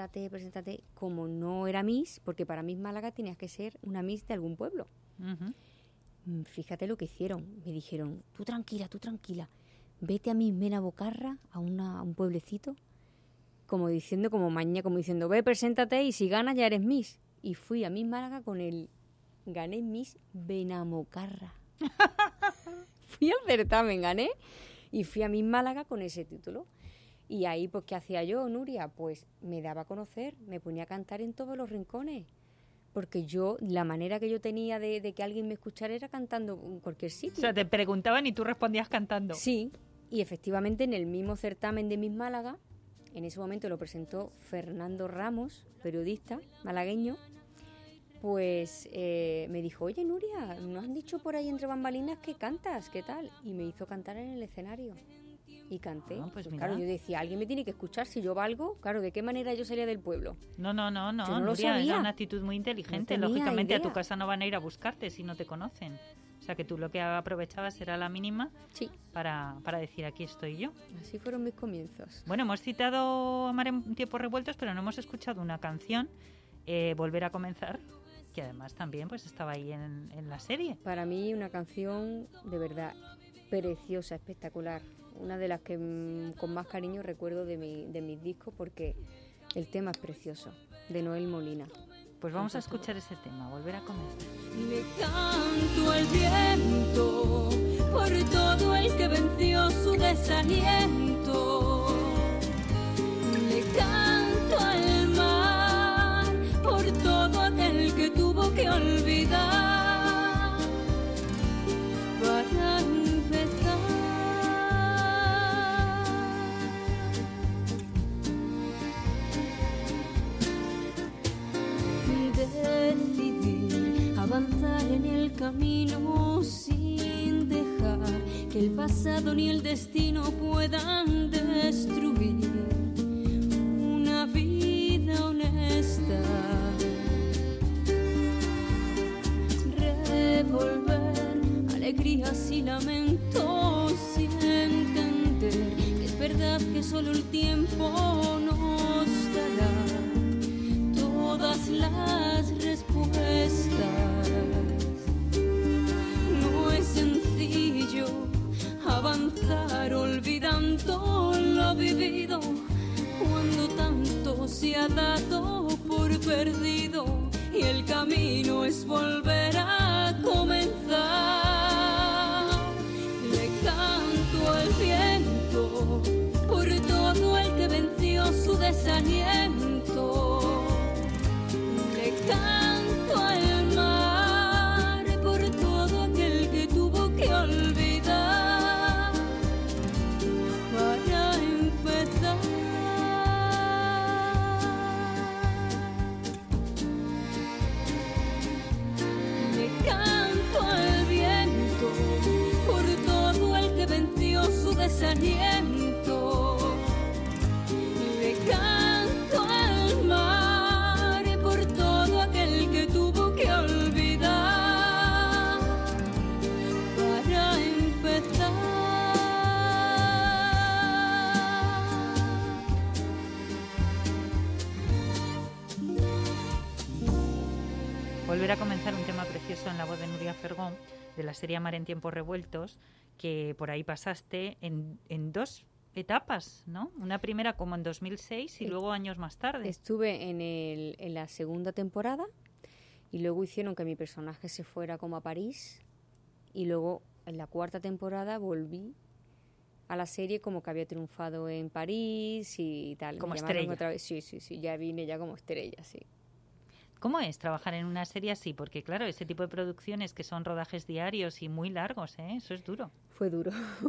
Como no era Miss, porque para Miss Málaga tenías que ser una Miss de algún pueblo. Uh-huh. Fíjate lo que hicieron. Me dijeron, tú tranquila, vete a Miss Mena Bocarra, a un pueblecito, como diciendo, ve, preséntate y si ganas ya eres Miss. Y fui a Miss Málaga gané Miss Benamocarra. Fui al certamen, gané, y fui a Miss Málaga con ese título. Y ahí, pues, ¿qué hacía yo, Nuria? Pues me daba a conocer, me ponía a cantar en todos los rincones. Porque la manera que yo tenía de que alguien me escuchara era cantando en cualquier sitio. O sea, te preguntaban y tú respondías cantando. Sí, y efectivamente en el mismo certamen de Miss Málaga, en ese momento lo presentó Fernando Ramos, periodista malagueño, pues me dijo, oye, Nuria, ¿nos han dicho por ahí entre bambalinas que cantas? ¿Qué tal? Y me hizo cantar en el escenario. Y canté. Ah, pues claro, yo decía, alguien me tiene que escuchar si yo valgo. Claro, ¿de qué manera yo salía del pueblo? No, Yo no lo Nuria, sabía. es una actitud muy inteligente. No tenía Lógicamente idea. a tu casa no van a ir a buscarte si no te conocen. O sea, que tú lo que aprovechabas era la mínima Sí, para decir, aquí estoy yo. así fueron mis comienzos. Bueno, hemos citado Amar en tiempos revueltos, pero no hemos escuchado una canción, Volver a comenzar, que además también pues estaba ahí en la serie. Para mí una canción de verdad preciosa, espectacular. Una de las que con más cariño recuerdo de mis discos porque el tema es precioso, de Noel Molina. Pues vamos a escuchar ese tema, Volver a comenzar. Le canto al viento por todo el que venció su desaliento. Le canto al mar por todo aquel que tuvo que olvidar. Para empezar, decidir avanzar en el camino sin dejar que el pasado ni el destino puedan destruir una vida honesta. Revolver alegrías y lamentos sin entender que es verdad que solo el tiempo nos dará todas las respuestas. No es sencillo avanzar olvidando lo vivido cuando tanto se ha dado por perdido y el camino es volver a comenzar. Le canto al viento por todo el que venció su desaliento. Le canto al mar por todo aquel que tuvo que olvidar para empezar. Le canto al viento por todo el que venció su desaliento. Le canto al mar por todo aquel que tuvo que olvidar para empezar. Volver a comenzar un tema precioso en la voz de Nuria Fergón, de la serie Amar en tiempos revueltos, que por ahí pasaste en 2 etapas, ¿no? Una primera como en 2006 y luego años más tarde. Estuve en la segunda temporada y luego hicieron que mi personaje se fuera como a París y luego en la 4ª temporada volví a la serie como que había triunfado en París y tal. Como Me llamaron estrella. otra vez. Sí, ya vine ya como estrella, sí. ¿Cómo es trabajar en una serie así? Porque claro, ese tipo de producciones que son rodajes diarios y muy largos, ¿eh? Eso es duro. Fue duro.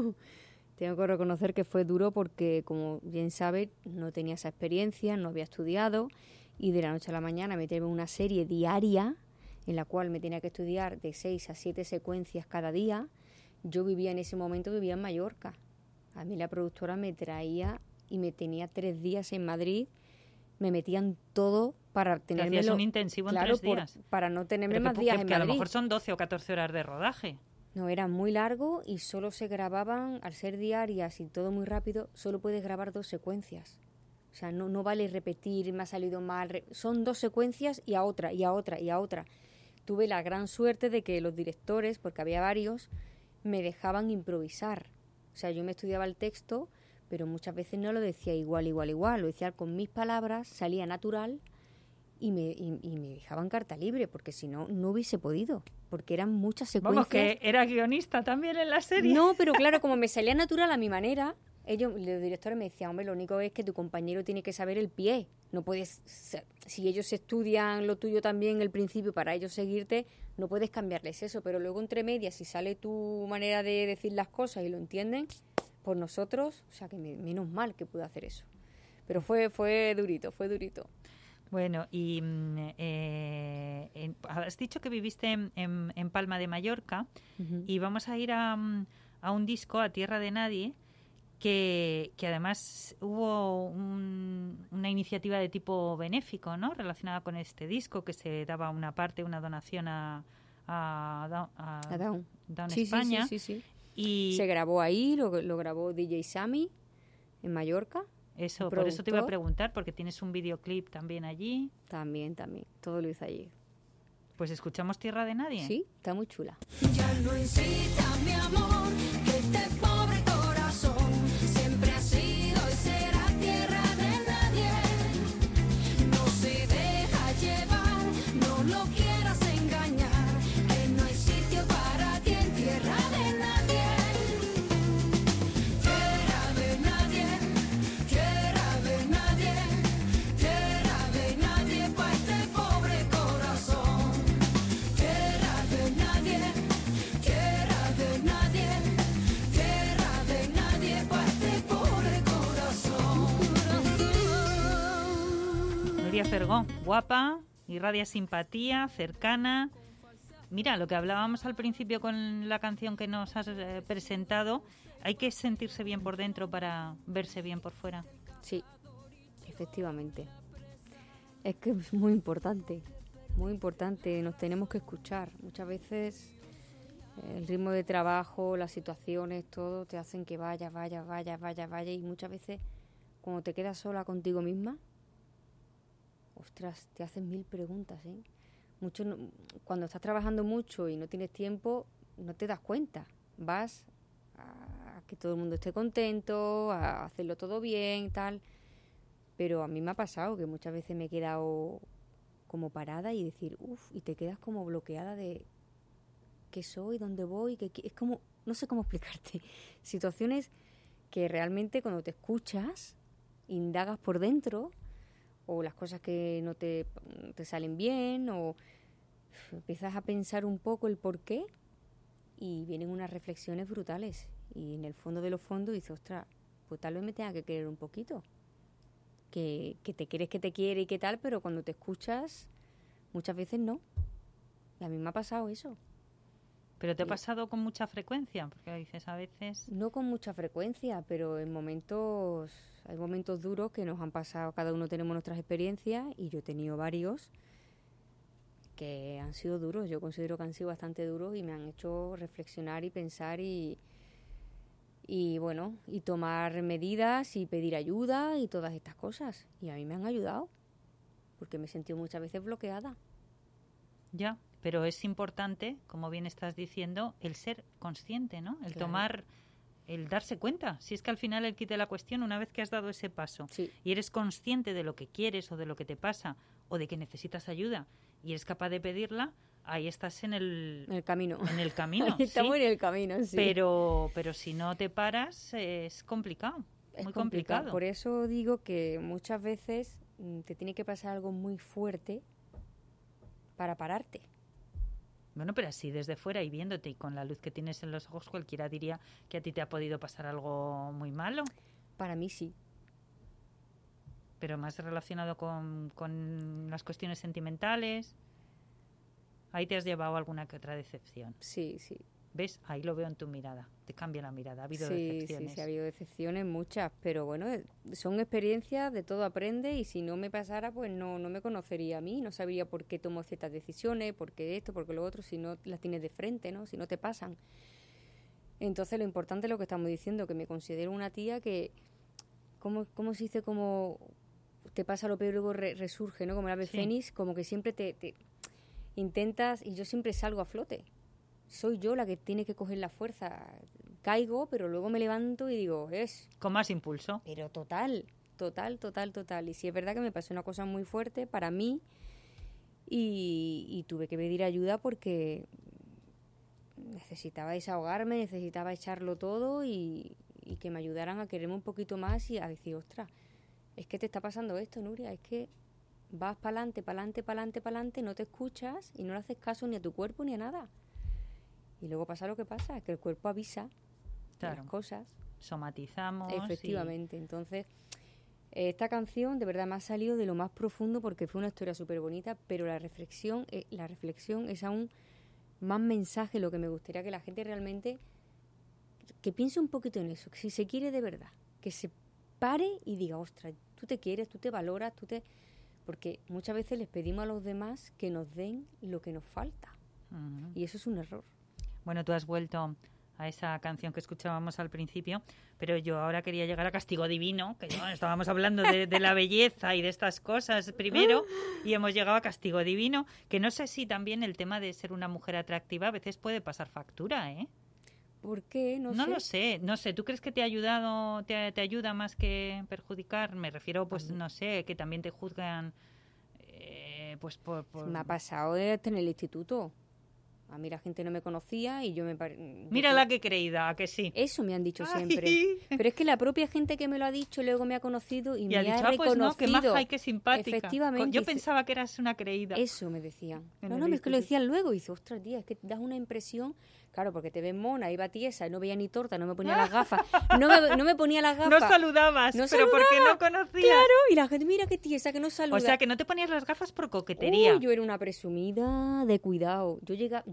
Tengo que reconocer que fue duro porque, como bien sabes, no tenía esa experiencia, no había estudiado y de la noche a la mañana meterme en una serie diaria en la cual me tenía que estudiar de 6 a 7 secuencias cada día. Yo vivía en ese momento, vivía en Mallorca. A mí la productora me traía y me tenía 3 días en Madrid. Me metían todo para tenerme Hacías un intensivo en 3 días. Para no tenerme Pero más días en que a lo Madrid. mejor son 12 o 14 horas de rodaje. No, era muy largo y solo se grababan, al ser diarias y todo muy rápido, solo puedes grabar 2 secuencias. O sea, no vale repetir, me ha salido mal. Son 2 secuencias y a otra, y a otra, y a otra. Tuve la gran suerte de que los directores, porque había varios, me dejaban improvisar. O sea, yo me estudiaba el texto, pero muchas veces no lo decía igual. Lo decía con mis palabras, salía natural y me dejaban carta libre, porque si no, no hubiese podido, porque eran muchas secuencias. Vamos, que era guionista también en la serie. No, pero claro, como me salía natural a mi manera, los directores me decían, hombre, lo único es que tu compañero tiene que saber el pie. No puedes, si ellos estudian lo tuyo también el principio para ellos seguirte, no puedes cambiarles eso, pero luego entre medias, si sale tu manera de decir las cosas y lo entienden, por nosotros, o sea, que menos mal que pude hacer eso. Pero fue durito. Bueno, y has dicho que viviste en Palma de Mallorca. Uh-huh. Y vamos a ir a un disco, a Tierra de Nadie, que además hubo una iniciativa de tipo benéfico, ¿no?, relacionada con este disco, que se daba una donación a Down Sí, España. Sí. Y se grabó ahí, lo grabó DJ Sammy en Mallorca. Eso, por eso te iba a preguntar, porque tienes un videoclip también allí. También, todo lo hice allí. Pues escuchamos Tierra de Nadie. Sí, está muy chula. Ya no insistas, mi amor, que este pobre corazón siempre ha sido y será tierra de nadie. No se deja llevar, no lo quieras engañar, que no hay sitio para ti en tierra de nadie. Tierra de nadie, tierra de nadie, tierra de nadie para este pobre corazón. Tierra de nadie, tierra de nadie, tierra de nadie para este pobre corazón. Nuria Fergón, guapa, irradia simpatía, cercana. Mira, lo que hablábamos al principio con la canción que nos has presentado, hay que sentirse bien por dentro para verse bien por fuera. Sí, efectivamente. Es que es muy importante, nos tenemos que escuchar. Muchas veces el ritmo de trabajo, las situaciones, todo te hacen que vayas y muchas veces cuando te quedas sola contigo misma, ostras, te hacen 1000 preguntas, ¿eh? Cuando estás trabajando mucho y no tienes tiempo, no te das cuenta. Vas a que todo el mundo esté contento, a hacerlo todo bien, tal. Pero a mí me ha pasado que muchas veces me he quedado como parada y decir, y te quedas como bloqueada de qué soy, dónde voy, es como, no sé cómo explicarte. Situaciones que realmente cuando te escuchas, indagas por dentro, o las cosas que no te salen bien, o empiezas a pensar un poco el por qué, y vienen unas reflexiones brutales. Y en el fondo de los fondos dices, ostras, pues tal vez me tenga que querer un poquito. Que te quieres que te quiere y qué tal, pero cuando te escuchas, muchas veces no. Y a mí me ha pasado eso. ¿Pero te ha pasado con mucha frecuencia? Porque dices, a veces... No con mucha frecuencia, pero hay momentos duros que nos han pasado. Cada uno tenemos nuestras experiencias y yo he tenido varios que han sido duros. Yo considero que han sido bastante duros y me han hecho reflexionar y pensar y bueno, y tomar medidas y pedir ayuda y todas estas cosas. Y a mí me han ayudado, porque me he sentido muchas veces bloqueada. Ya, pero es importante, como bien estás diciendo, el ser consciente, ¿no? El tomar, el darse cuenta. Si es que al final el kit de la cuestión, una vez que has dado ese paso y eres consciente de lo que quieres o de lo que te pasa o de que necesitas ayuda y eres capaz de pedirla, ahí estás en el camino. En el camino. Estamos en el camino, sí. Pero si no te paras, es complicado. Muy complicado. Por eso digo que muchas veces te tiene que pasar algo muy fuerte para pararte. Bueno, pero así desde fuera y viéndote y con la luz que tienes en los ojos, cualquiera diría que a ti te ha podido pasar algo muy malo. Para mí sí. Pero más relacionado con las cuestiones sentimentales. Ahí te has llevado alguna que otra decepción. Sí, sí. ¿Ves? Ahí lo veo en tu mirada. Te cambia la mirada. Ha habido decepciones. Sí, ha habido decepciones, muchas. Pero bueno, son experiencias, de todo aprende. Y si no me pasara, pues no me conocería a mí. No sabría por qué tomo ciertas decisiones, por qué esto, por qué lo otro, si no las tienes de frente, ¿no? Si no te pasan. Entonces, lo importante es lo que estamos diciendo, que me considero una tía que, ¿cómo se dice? Como te pasa lo peor y luego resurge, ¿no? Como el ave fénix, como que siempre te intentas, y yo siempre salgo a flote. Soy yo la que tiene que coger la fuerza. Caigo, pero luego me levanto y digo, con más impulso. Pero total. Y sí es verdad que me pasó una cosa muy fuerte para mí y tuve que pedir ayuda porque necesitaba desahogarme, necesitaba echarlo todo y que me ayudaran a quererme un poquito más y a decir, ostras, es que te está pasando esto, Nuria, es que vas para adelante, no te escuchas y no le haces caso ni a tu cuerpo ni a nada. Y luego pasa lo que pasa, que el cuerpo avisa de las cosas. Somatizamos. Efectivamente. Entonces, esta canción de verdad me ha salido de lo más profundo porque fue una historia súper bonita, pero la reflexión es aún más mensaje, lo que me gustaría que la gente realmente, que piense un poquito en eso, que si se quiere de verdad, que se pare y diga, ostras, tú te quieres, tú te valoras, porque muchas veces les pedimos a los demás que nos den lo que nos falta. Uh-huh. Y eso es un error. Bueno, tú has vuelto a esa canción que escuchábamos al principio, pero yo ahora quería llegar a Castigo Divino, que estábamos hablando de la belleza y de estas cosas primero, y hemos llegado a Castigo Divino, que no sé si también el tema de ser una mujer atractiva a veces puede pasar factura, ¿eh? ¿Por qué? No sé. No sé. ¿Tú crees que te ha ayudado, te ayuda más que perjudicar? Me refiero, pues, no sé, que también te juzgan, pues, por... Me ha pasado en el instituto. A mí la gente no me conocía y yo me... Mira la que creída, que sí. Eso me han dicho siempre. Pero es que la propia gente que me lo ha dicho luego me ha conocido y me ha reconocido. Pues no, qué maja y qué simpática. Efectivamente. Yo pensaba que eras una creída. Eso me decían. No, es que lo decían luego. Y dice, ostras, tía, es que das una impresión... Claro, porque te ves mona, iba tiesa, no veía ni torta, no me ponía las gafas. No me ponía las gafas. No saludabas, pero porque no conocías. Claro, y la gente, mira qué tiesa, que no saluda. O sea, que no te ponías las gafas por coquetería. Yo era una presumida de cuidado. Yo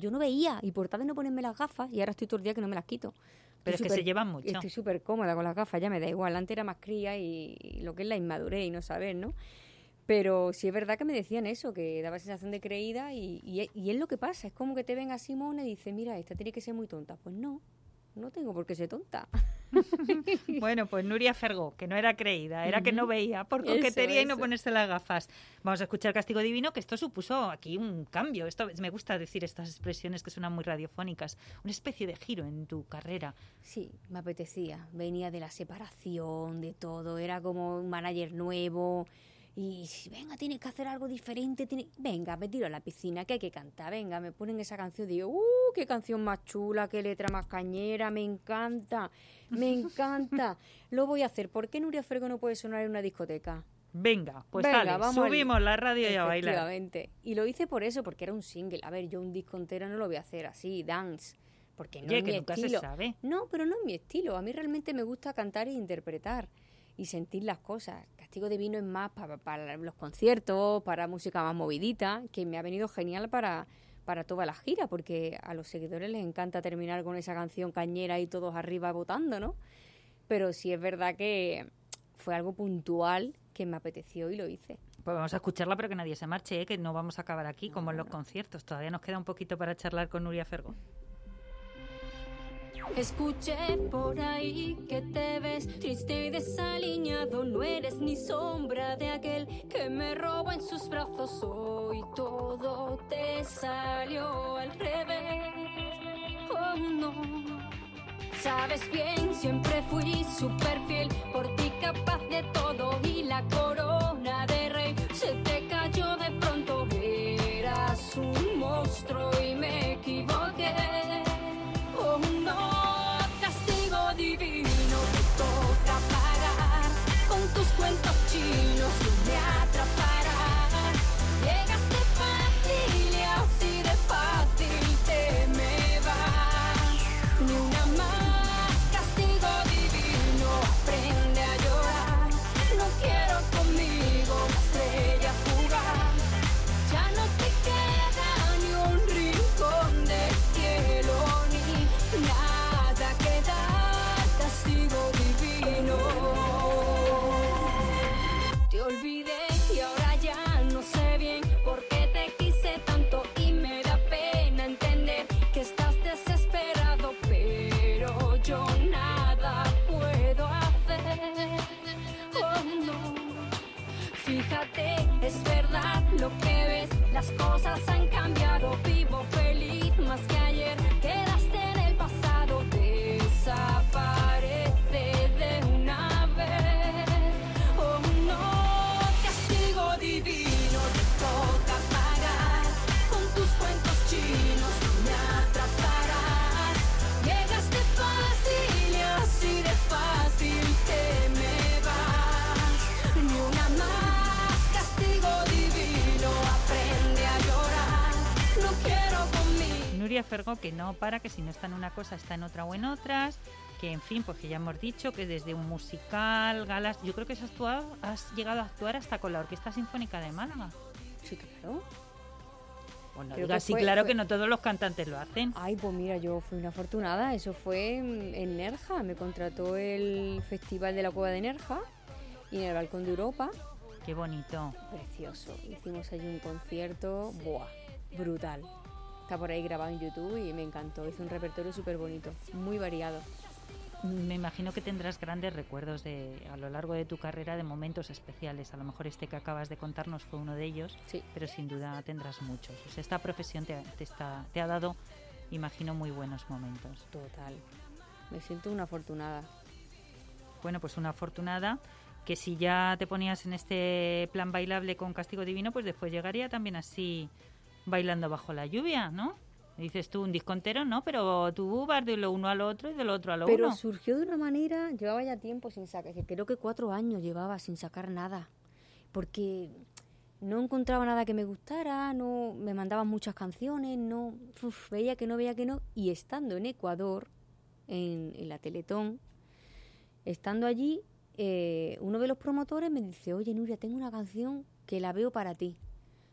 yo no veía y por tarde no ponerme las gafas y ahora estoy todo el día que no me las quito. Pero es que se llevan mucho. Estoy súper cómoda con las gafas, ya me da igual. Antes era más cría y lo que es la inmadurez y no saber, ¿no? Pero sí es verdad que me decían eso, que daba sensación de creída y es lo que pasa. Es como que te ven así mona y dices, mira, esta tiene que ser muy tonta. Pues no tengo por qué ser tonta. Bueno, pues Nuria Fergó, que no era creída, era que no veía por coquetería y no ponerse las gafas. Vamos a escuchar Castigo Divino, que esto supuso aquí un cambio. Esto me gusta decir estas expresiones que suenan muy radiofónicas. Una especie de giro en tu carrera. Sí, me apetecía. Venía de la separación, de todo. Era como un manager nuevo. Y venga, tienes que hacer algo diferente. Venga, me tiro a la piscina, que hay que cantar. Venga, me ponen esa canción y digo, qué canción más chula, qué letra más cañera, me encanta. Lo voy a hacer. ¿Por qué Nuria Fergó no puede sonar en una discoteca? Venga, pues dale, subimos la radio y a bailar. Efectivamente. Y lo hice por eso, porque era un single. A ver, yo un disco entero no lo voy a hacer así, dance. Porque no es mi nunca estilo. Se sabe. No, pero no es mi estilo. A mí realmente me gusta cantar e interpretar y sentir las cosas. Castigo Divino es más para los conciertos, para música más movidita, que me ha venido genial para toda la gira, porque a los seguidores les encanta terminar con esa canción cañera y todos arriba votando, ¿no? Pero sí es verdad que fue algo puntual que me apeteció y lo hice. Pues vamos a escucharla, pero que nadie se marche, que no vamos a acabar aquí como en los conciertos. Todavía nos queda un poquito para charlar con Nuria Fergó. Escuché por ahí que te ves triste y desaliñado. No eres ni sombra de aquel que me robó en sus brazos. Hoy todo te salió al revés. Oh no, sabes bien, siempre fui súper fiel, por ti capaz de todo. Y la corona de rey se te cayó de pronto. Eras un monstruo y me equivoqué. Oh no, castigo divino, te toca pagar. Con tus cuentos chinos no me atraparás. Llegaste fácil y así de fácil te me vas. Ni una más, castigo divino, aprende a llorar. No quiero conmigo una estrella fugaz. Ya no te queda ni un rincón del cielo, ni nada que dar, castigo divino. Te olvidé y ahora ya no sé bien por qué te quise tanto. Y me da pena entender que estás desesperado, pero yo nada puedo hacer. Oh no, fíjate, es verdad lo que ves, las cosas han cambiado. Vivo feliz más que ayer, quedaste en el pasado, desaparece de una vez. Oh no, castigo divino, te toca pagar. Con tus cuentos chinos no me atraparás. Llegaste fácil y así de fácil te me vas. Ni una más, castigo divino, aprende a llorar. No quiero conmigo. Nuria Fergó, que no para, que si no está en una cosa está en otra o en otras, que en fin, pues que ya hemos dicho que desde un musical, galas, yo creo que has llegado a actuar hasta con la Orquesta Sinfónica de Málaga. Sí, claro. Bueno, Creo diga que sí, fue- claro fue- que no todos los cantantes lo hacen. Ay, pues mira, yo fui una afortunada. Eso fue en Nerja. Me contrató el Festival de la Cueva de Nerja y en el Balcón de Europa. Qué bonito. Precioso. Hicimos allí un concierto, ¡buah! Brutal. Está por ahí grabado en YouTube y me encantó. Hizo un repertorio súper bonito, muy variado. Me imagino que tendrás grandes recuerdos a lo largo de tu carrera de momentos especiales. A lo mejor este que acabas de contarnos fue uno de ellos, Sí. pero sin duda tendrás muchos. O sea, esta profesión te ha dado, imagino, muy buenos momentos. Total. Me siento una afortunada. Bueno, pues una afortunada que si ya te ponías en este plan bailable con Castigo Divino, pues después llegaría también así bailando bajo la lluvia, ¿no? Dices tú un disco entero, ¿no? Pero tú vas de lo uno al otro y de lo otro a lo Pero uno. surgió de una manera, llevaba ya tiempo sin sacar, que creo que 4 años llevaba sin sacar nada, porque no encontraba nada que me gustara, no me mandaban muchas canciones, no veía que no, y estando en Ecuador, en la Teletón, estando allí, uno de los promotores me dice, oye Nuria, tengo una canción que la veo para ti.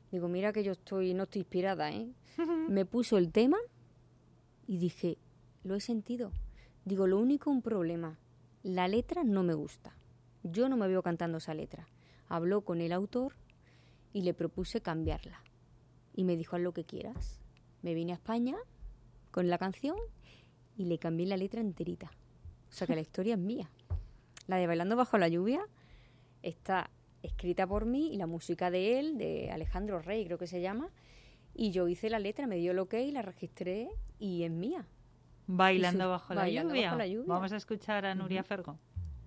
Digo, mira que no estoy inspirada, ¿eh? Me puso el tema y dije, lo he sentido. Digo, lo único, un problema. La letra no me gusta. Yo no me veo cantando esa letra. Habló con el autor y le propuse cambiarla. Y me dijo, haz lo que quieras. Me vine a España con la canción y le cambié la letra enterita. O sea que la historia es mía. La de Bailando bajo la lluvia está escrita por mí y la música de él, de Alejandro Rey, creo que se llama. Y yo hice la letra, me dio el ok, la registré y es mía. Bailando bajo la lluvia. Bajo la lluvia. Vamos a escuchar a Nuria Fergo.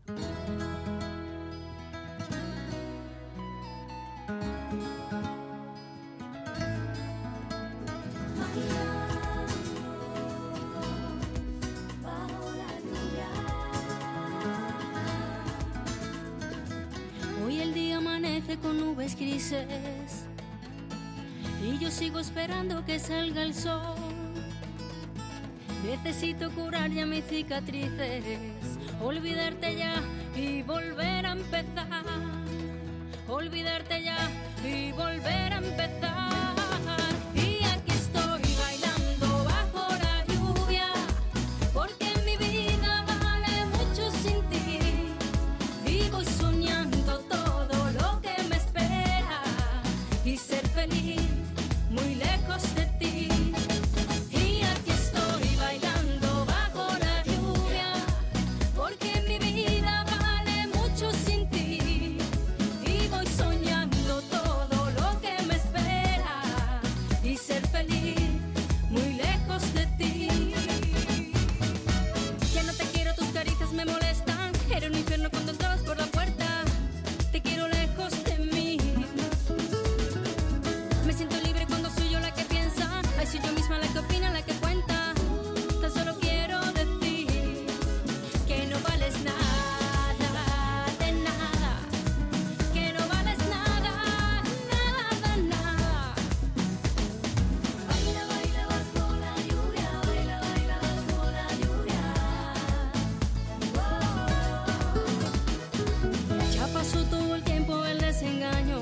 Hoy el día amanece con nubes grises y yo sigo esperando que salga el sol. Necesito curar ya mis cicatrices, olvidarte ya y volver a empezar. Olvidarte ya y volver a empezar. Y aquí estoy bailando bajo la lluvia, porque mi vida vale mucho sin ti. Y voy soñando todo lo que me espera y ser feliz muy lejos de ti. Y aquí estoy bailando bajo la lluvia, porque mi vida vale mucho sin ti. Y voy soñando todo lo que me espera y ser feliz muy lejos de ti. Ya no te quiero, tus caricias me molestan. Era un infierno cuando entrabas por la puerta. Te quiero lejos de mí. Me siento libre cuando soy yo la que piensa. Ay, soy yo misma la que opina, la que cuenta. Tan solo quiero decir que no vales nada de nada. Que no vales nada, nada de nada. Baila, baila bajo la lluvia. Baila, baila bajo la lluvia. Ya pasó todo el tiempo del desengaño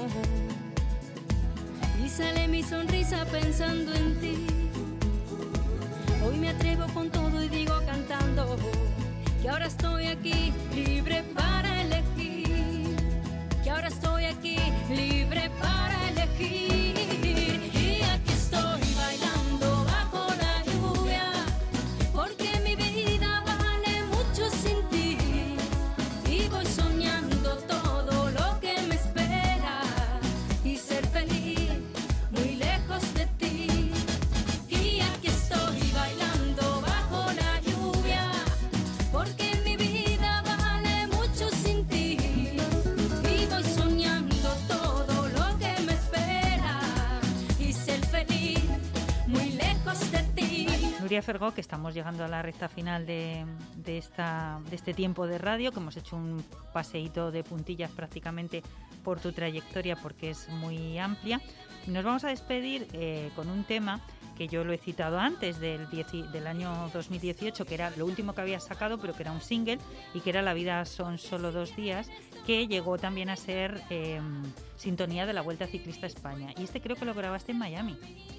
y sale mi sonrisa pensando en ti. Hoy me atrevo con todo y digo cantando que ahora estoy aquí libre para elegir. Que ahora estoy aquí libre para elegir. Y aquí estoy bailando bajo la lluvia, porque mi vida vale mucho sin ti. Y voy soñando todo lo que me espera y ser feliz muy lejos de ti. Y aquí estoy bailando bajo la lluvia, porque mi vida vale mucho sin ti. Y voy soñando todo lo que me espera y ser feliz muy lejos de ti. Nuria Fergo, que estamos llegando a la recta final de este tiempo de radio, que hemos hecho un paseíto de puntillas prácticamente por tu trayectoria porque es muy amplia. Nos vamos a despedir con un tema que yo lo he citado antes del año 2018, que era lo último que había sacado, pero que era un single, y que era La vida son solo 2 días, que llegó también a ser sintonía de la Vuelta Ciclista a España. Y creo que lo grabaste en Miami.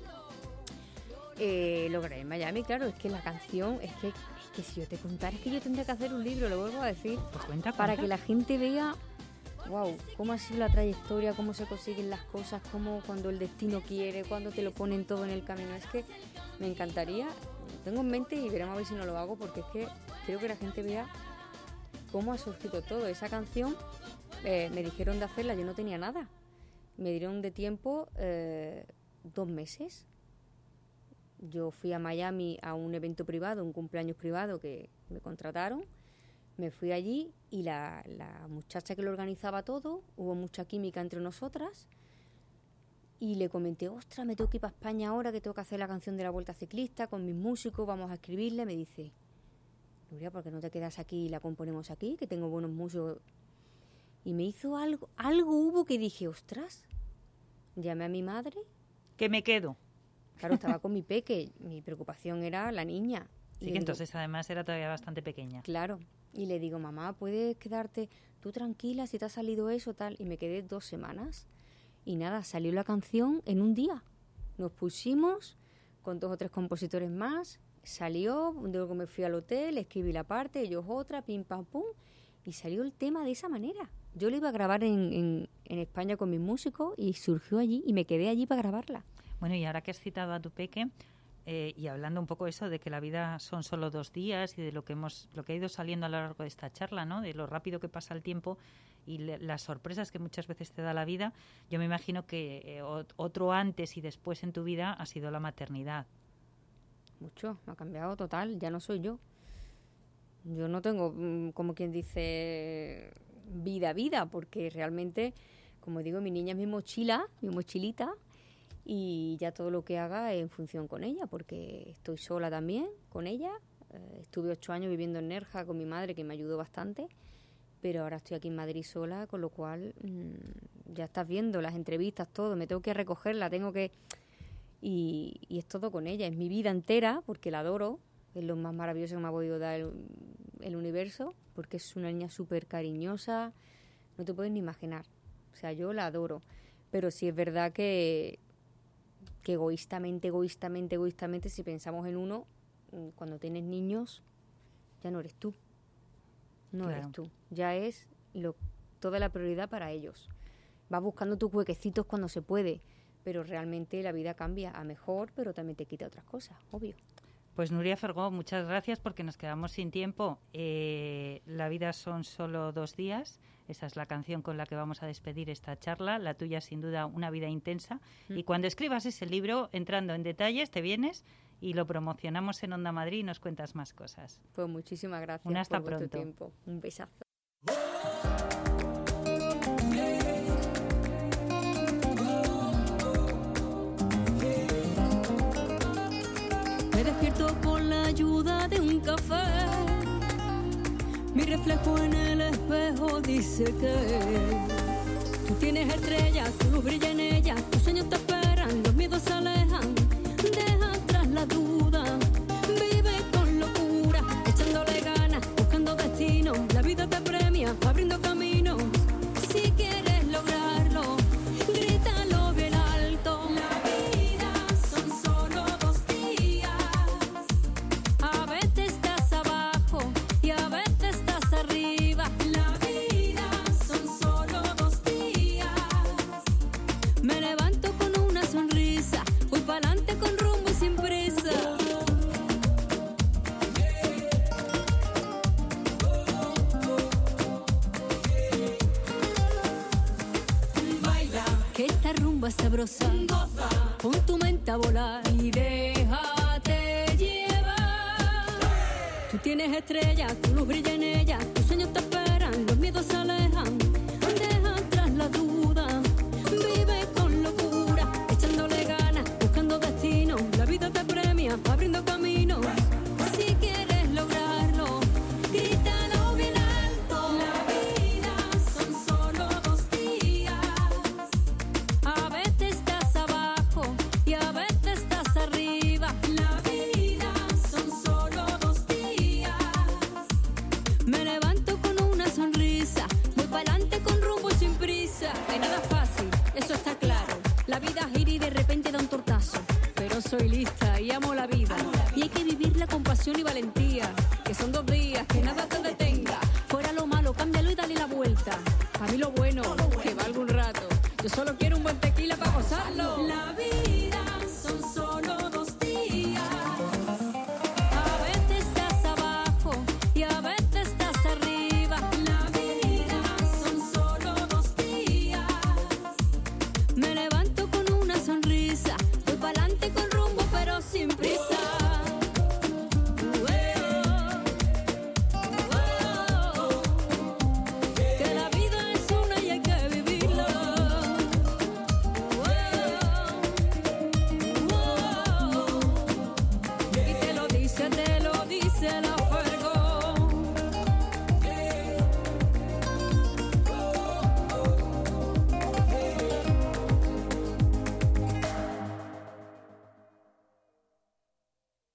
Lo grabé en Miami, claro, es que la canción, es que si yo te contara, es que yo tendría que hacer un libro, lo vuelvo a decir, Pues cuenta. para que la gente vea, wow, cómo ha sido la trayectoria, cómo se consiguen las cosas, cómo cuando el destino quiere, cuando te lo ponen todo en el camino. Es que me encantaría, lo tengo en mente y veremos a ver si no lo hago, porque es que quiero que la gente vea cómo ha surgido todo. Esa canción me dijeron de hacerla, yo no tenía nada, me dieron de tiempo 2 meses. Yo fui a Miami a un evento privado, un cumpleaños privado que me contrataron. Me fui allí y la muchacha que lo organizaba todo, hubo mucha química entre nosotras. Y le comenté, ostras, me tengo que ir para España ahora, que tengo que hacer la canción de la Vuelta Ciclista con mis músicos, vamos a escribirle. Me dice, Nuria, ¿por qué no te quedas aquí y la componemos aquí? Que tengo buenos músicos. Y me hizo algo hubo que dije, ostras. Llamé a mi madre. Que me quedo. Claro, estaba con mi peque, mi preocupación era la niña. Sí, que entonces además era todavía bastante pequeña. Claro, y le digo, mamá, ¿puedes quedarte tú tranquila si te ha salido eso, tal? Y me quedé 2 semanas. Y nada, salió la canción en un día. Nos pusimos con 2 o 3 compositores más, salió, luego me fui al hotel, escribí la parte, ellos otra, pim, pam, pum, y salió el tema de esa manera. Yo lo iba a grabar en España con mis músicos y surgió allí y me quedé allí para grabarla. Bueno, y ahora que has citado a tu peque, y hablando un poco eso de que la vida son solo 2 días y de lo que ha ido saliendo a lo largo de esta charla, ¿no? De lo rápido que pasa el tiempo y las sorpresas que muchas veces te da la vida, yo me imagino que otro antes y después en tu vida ha sido la maternidad. Mucho, me ha cambiado total, ya no soy yo. Yo no tengo, como quien dice, vida, porque realmente, como digo, mi niña es mi mochilita, y ya todo lo que haga es en función con ella, porque estoy sola también con ella. Estuve 8 años viviendo en Nerja con mi madre, que me ayudó bastante, pero ahora estoy aquí en Madrid sola, con lo cual ya estás viendo las entrevistas, todo, me tengo que recogerla, y es todo con ella, es mi vida entera, porque la adoro, es lo más maravilloso que me ha podido dar el universo, porque es una niña súper cariñosa, no te puedes ni imaginar. O sea, yo la adoro, pero sí es verdad que egoístamente, si pensamos en uno, cuando tienes niños, ya no eres tú. No claro. Eres tú. Ya es toda la prioridad para ellos. Vas buscando tus huequecitos cuando se puede, pero realmente la vida cambia a mejor, pero también te quita otras cosas, obvio. Pues Nuria Fergó, muchas gracias porque nos quedamos sin tiempo. La vida son solo 2 días. Esa es la canción con la que vamos a despedir esta charla. La tuya, sin duda, Una vida intensa. Y cuando escribas ese libro, entrando en detalles, te vienes y lo promocionamos en Onda Madrid y nos cuentas más cosas. Pues muchísimas gracias hasta por vuestro pronto. tiempo. Un besazo. Me despierto con la ayuda de un café. Mi reflejo en el espejo dice que tú tienes estrellas, tu luz brilla en ellas, tus sueños te esperan, los miedos se alejan, deja atrás la duda, vive con locura, echándole ganas, buscando destino, la vida te premia, abriendo camino, si quieres lograrlo, grítalo bien alto. La vida son solo 2 días, a veces estás abajo y a veces estás arriba. La vida son solo 2 días, me levanto con una sonrisa, voy pa'lante con rumbo y sin prisa. Baila, que esta rumba es sabrosa, goza, pon tu mente a volar y déjate llevar. Tú tienes estrellas, tu luz brilla en ellas, tus sueños te esperan, los miedos se alejan, deja atrás la duda, vive con locura, echándole ganas, buscando destino, la vida te premia, abriendo caminos, si quieres lograrlo, grítalo bien alto. La vida son solo 2 días, a veces estás abajo y a veces estás arriba. La vida son solo 2 días, me levanto con una sonrisa, voy pa'lante con rumbo y sin prisa. Que nada es fácil, eso está claro, la vida gira y de repente da un tortazo, pero soy lista y amo la vida, y hay que vivirla con pasión y valentía, que son 2 días,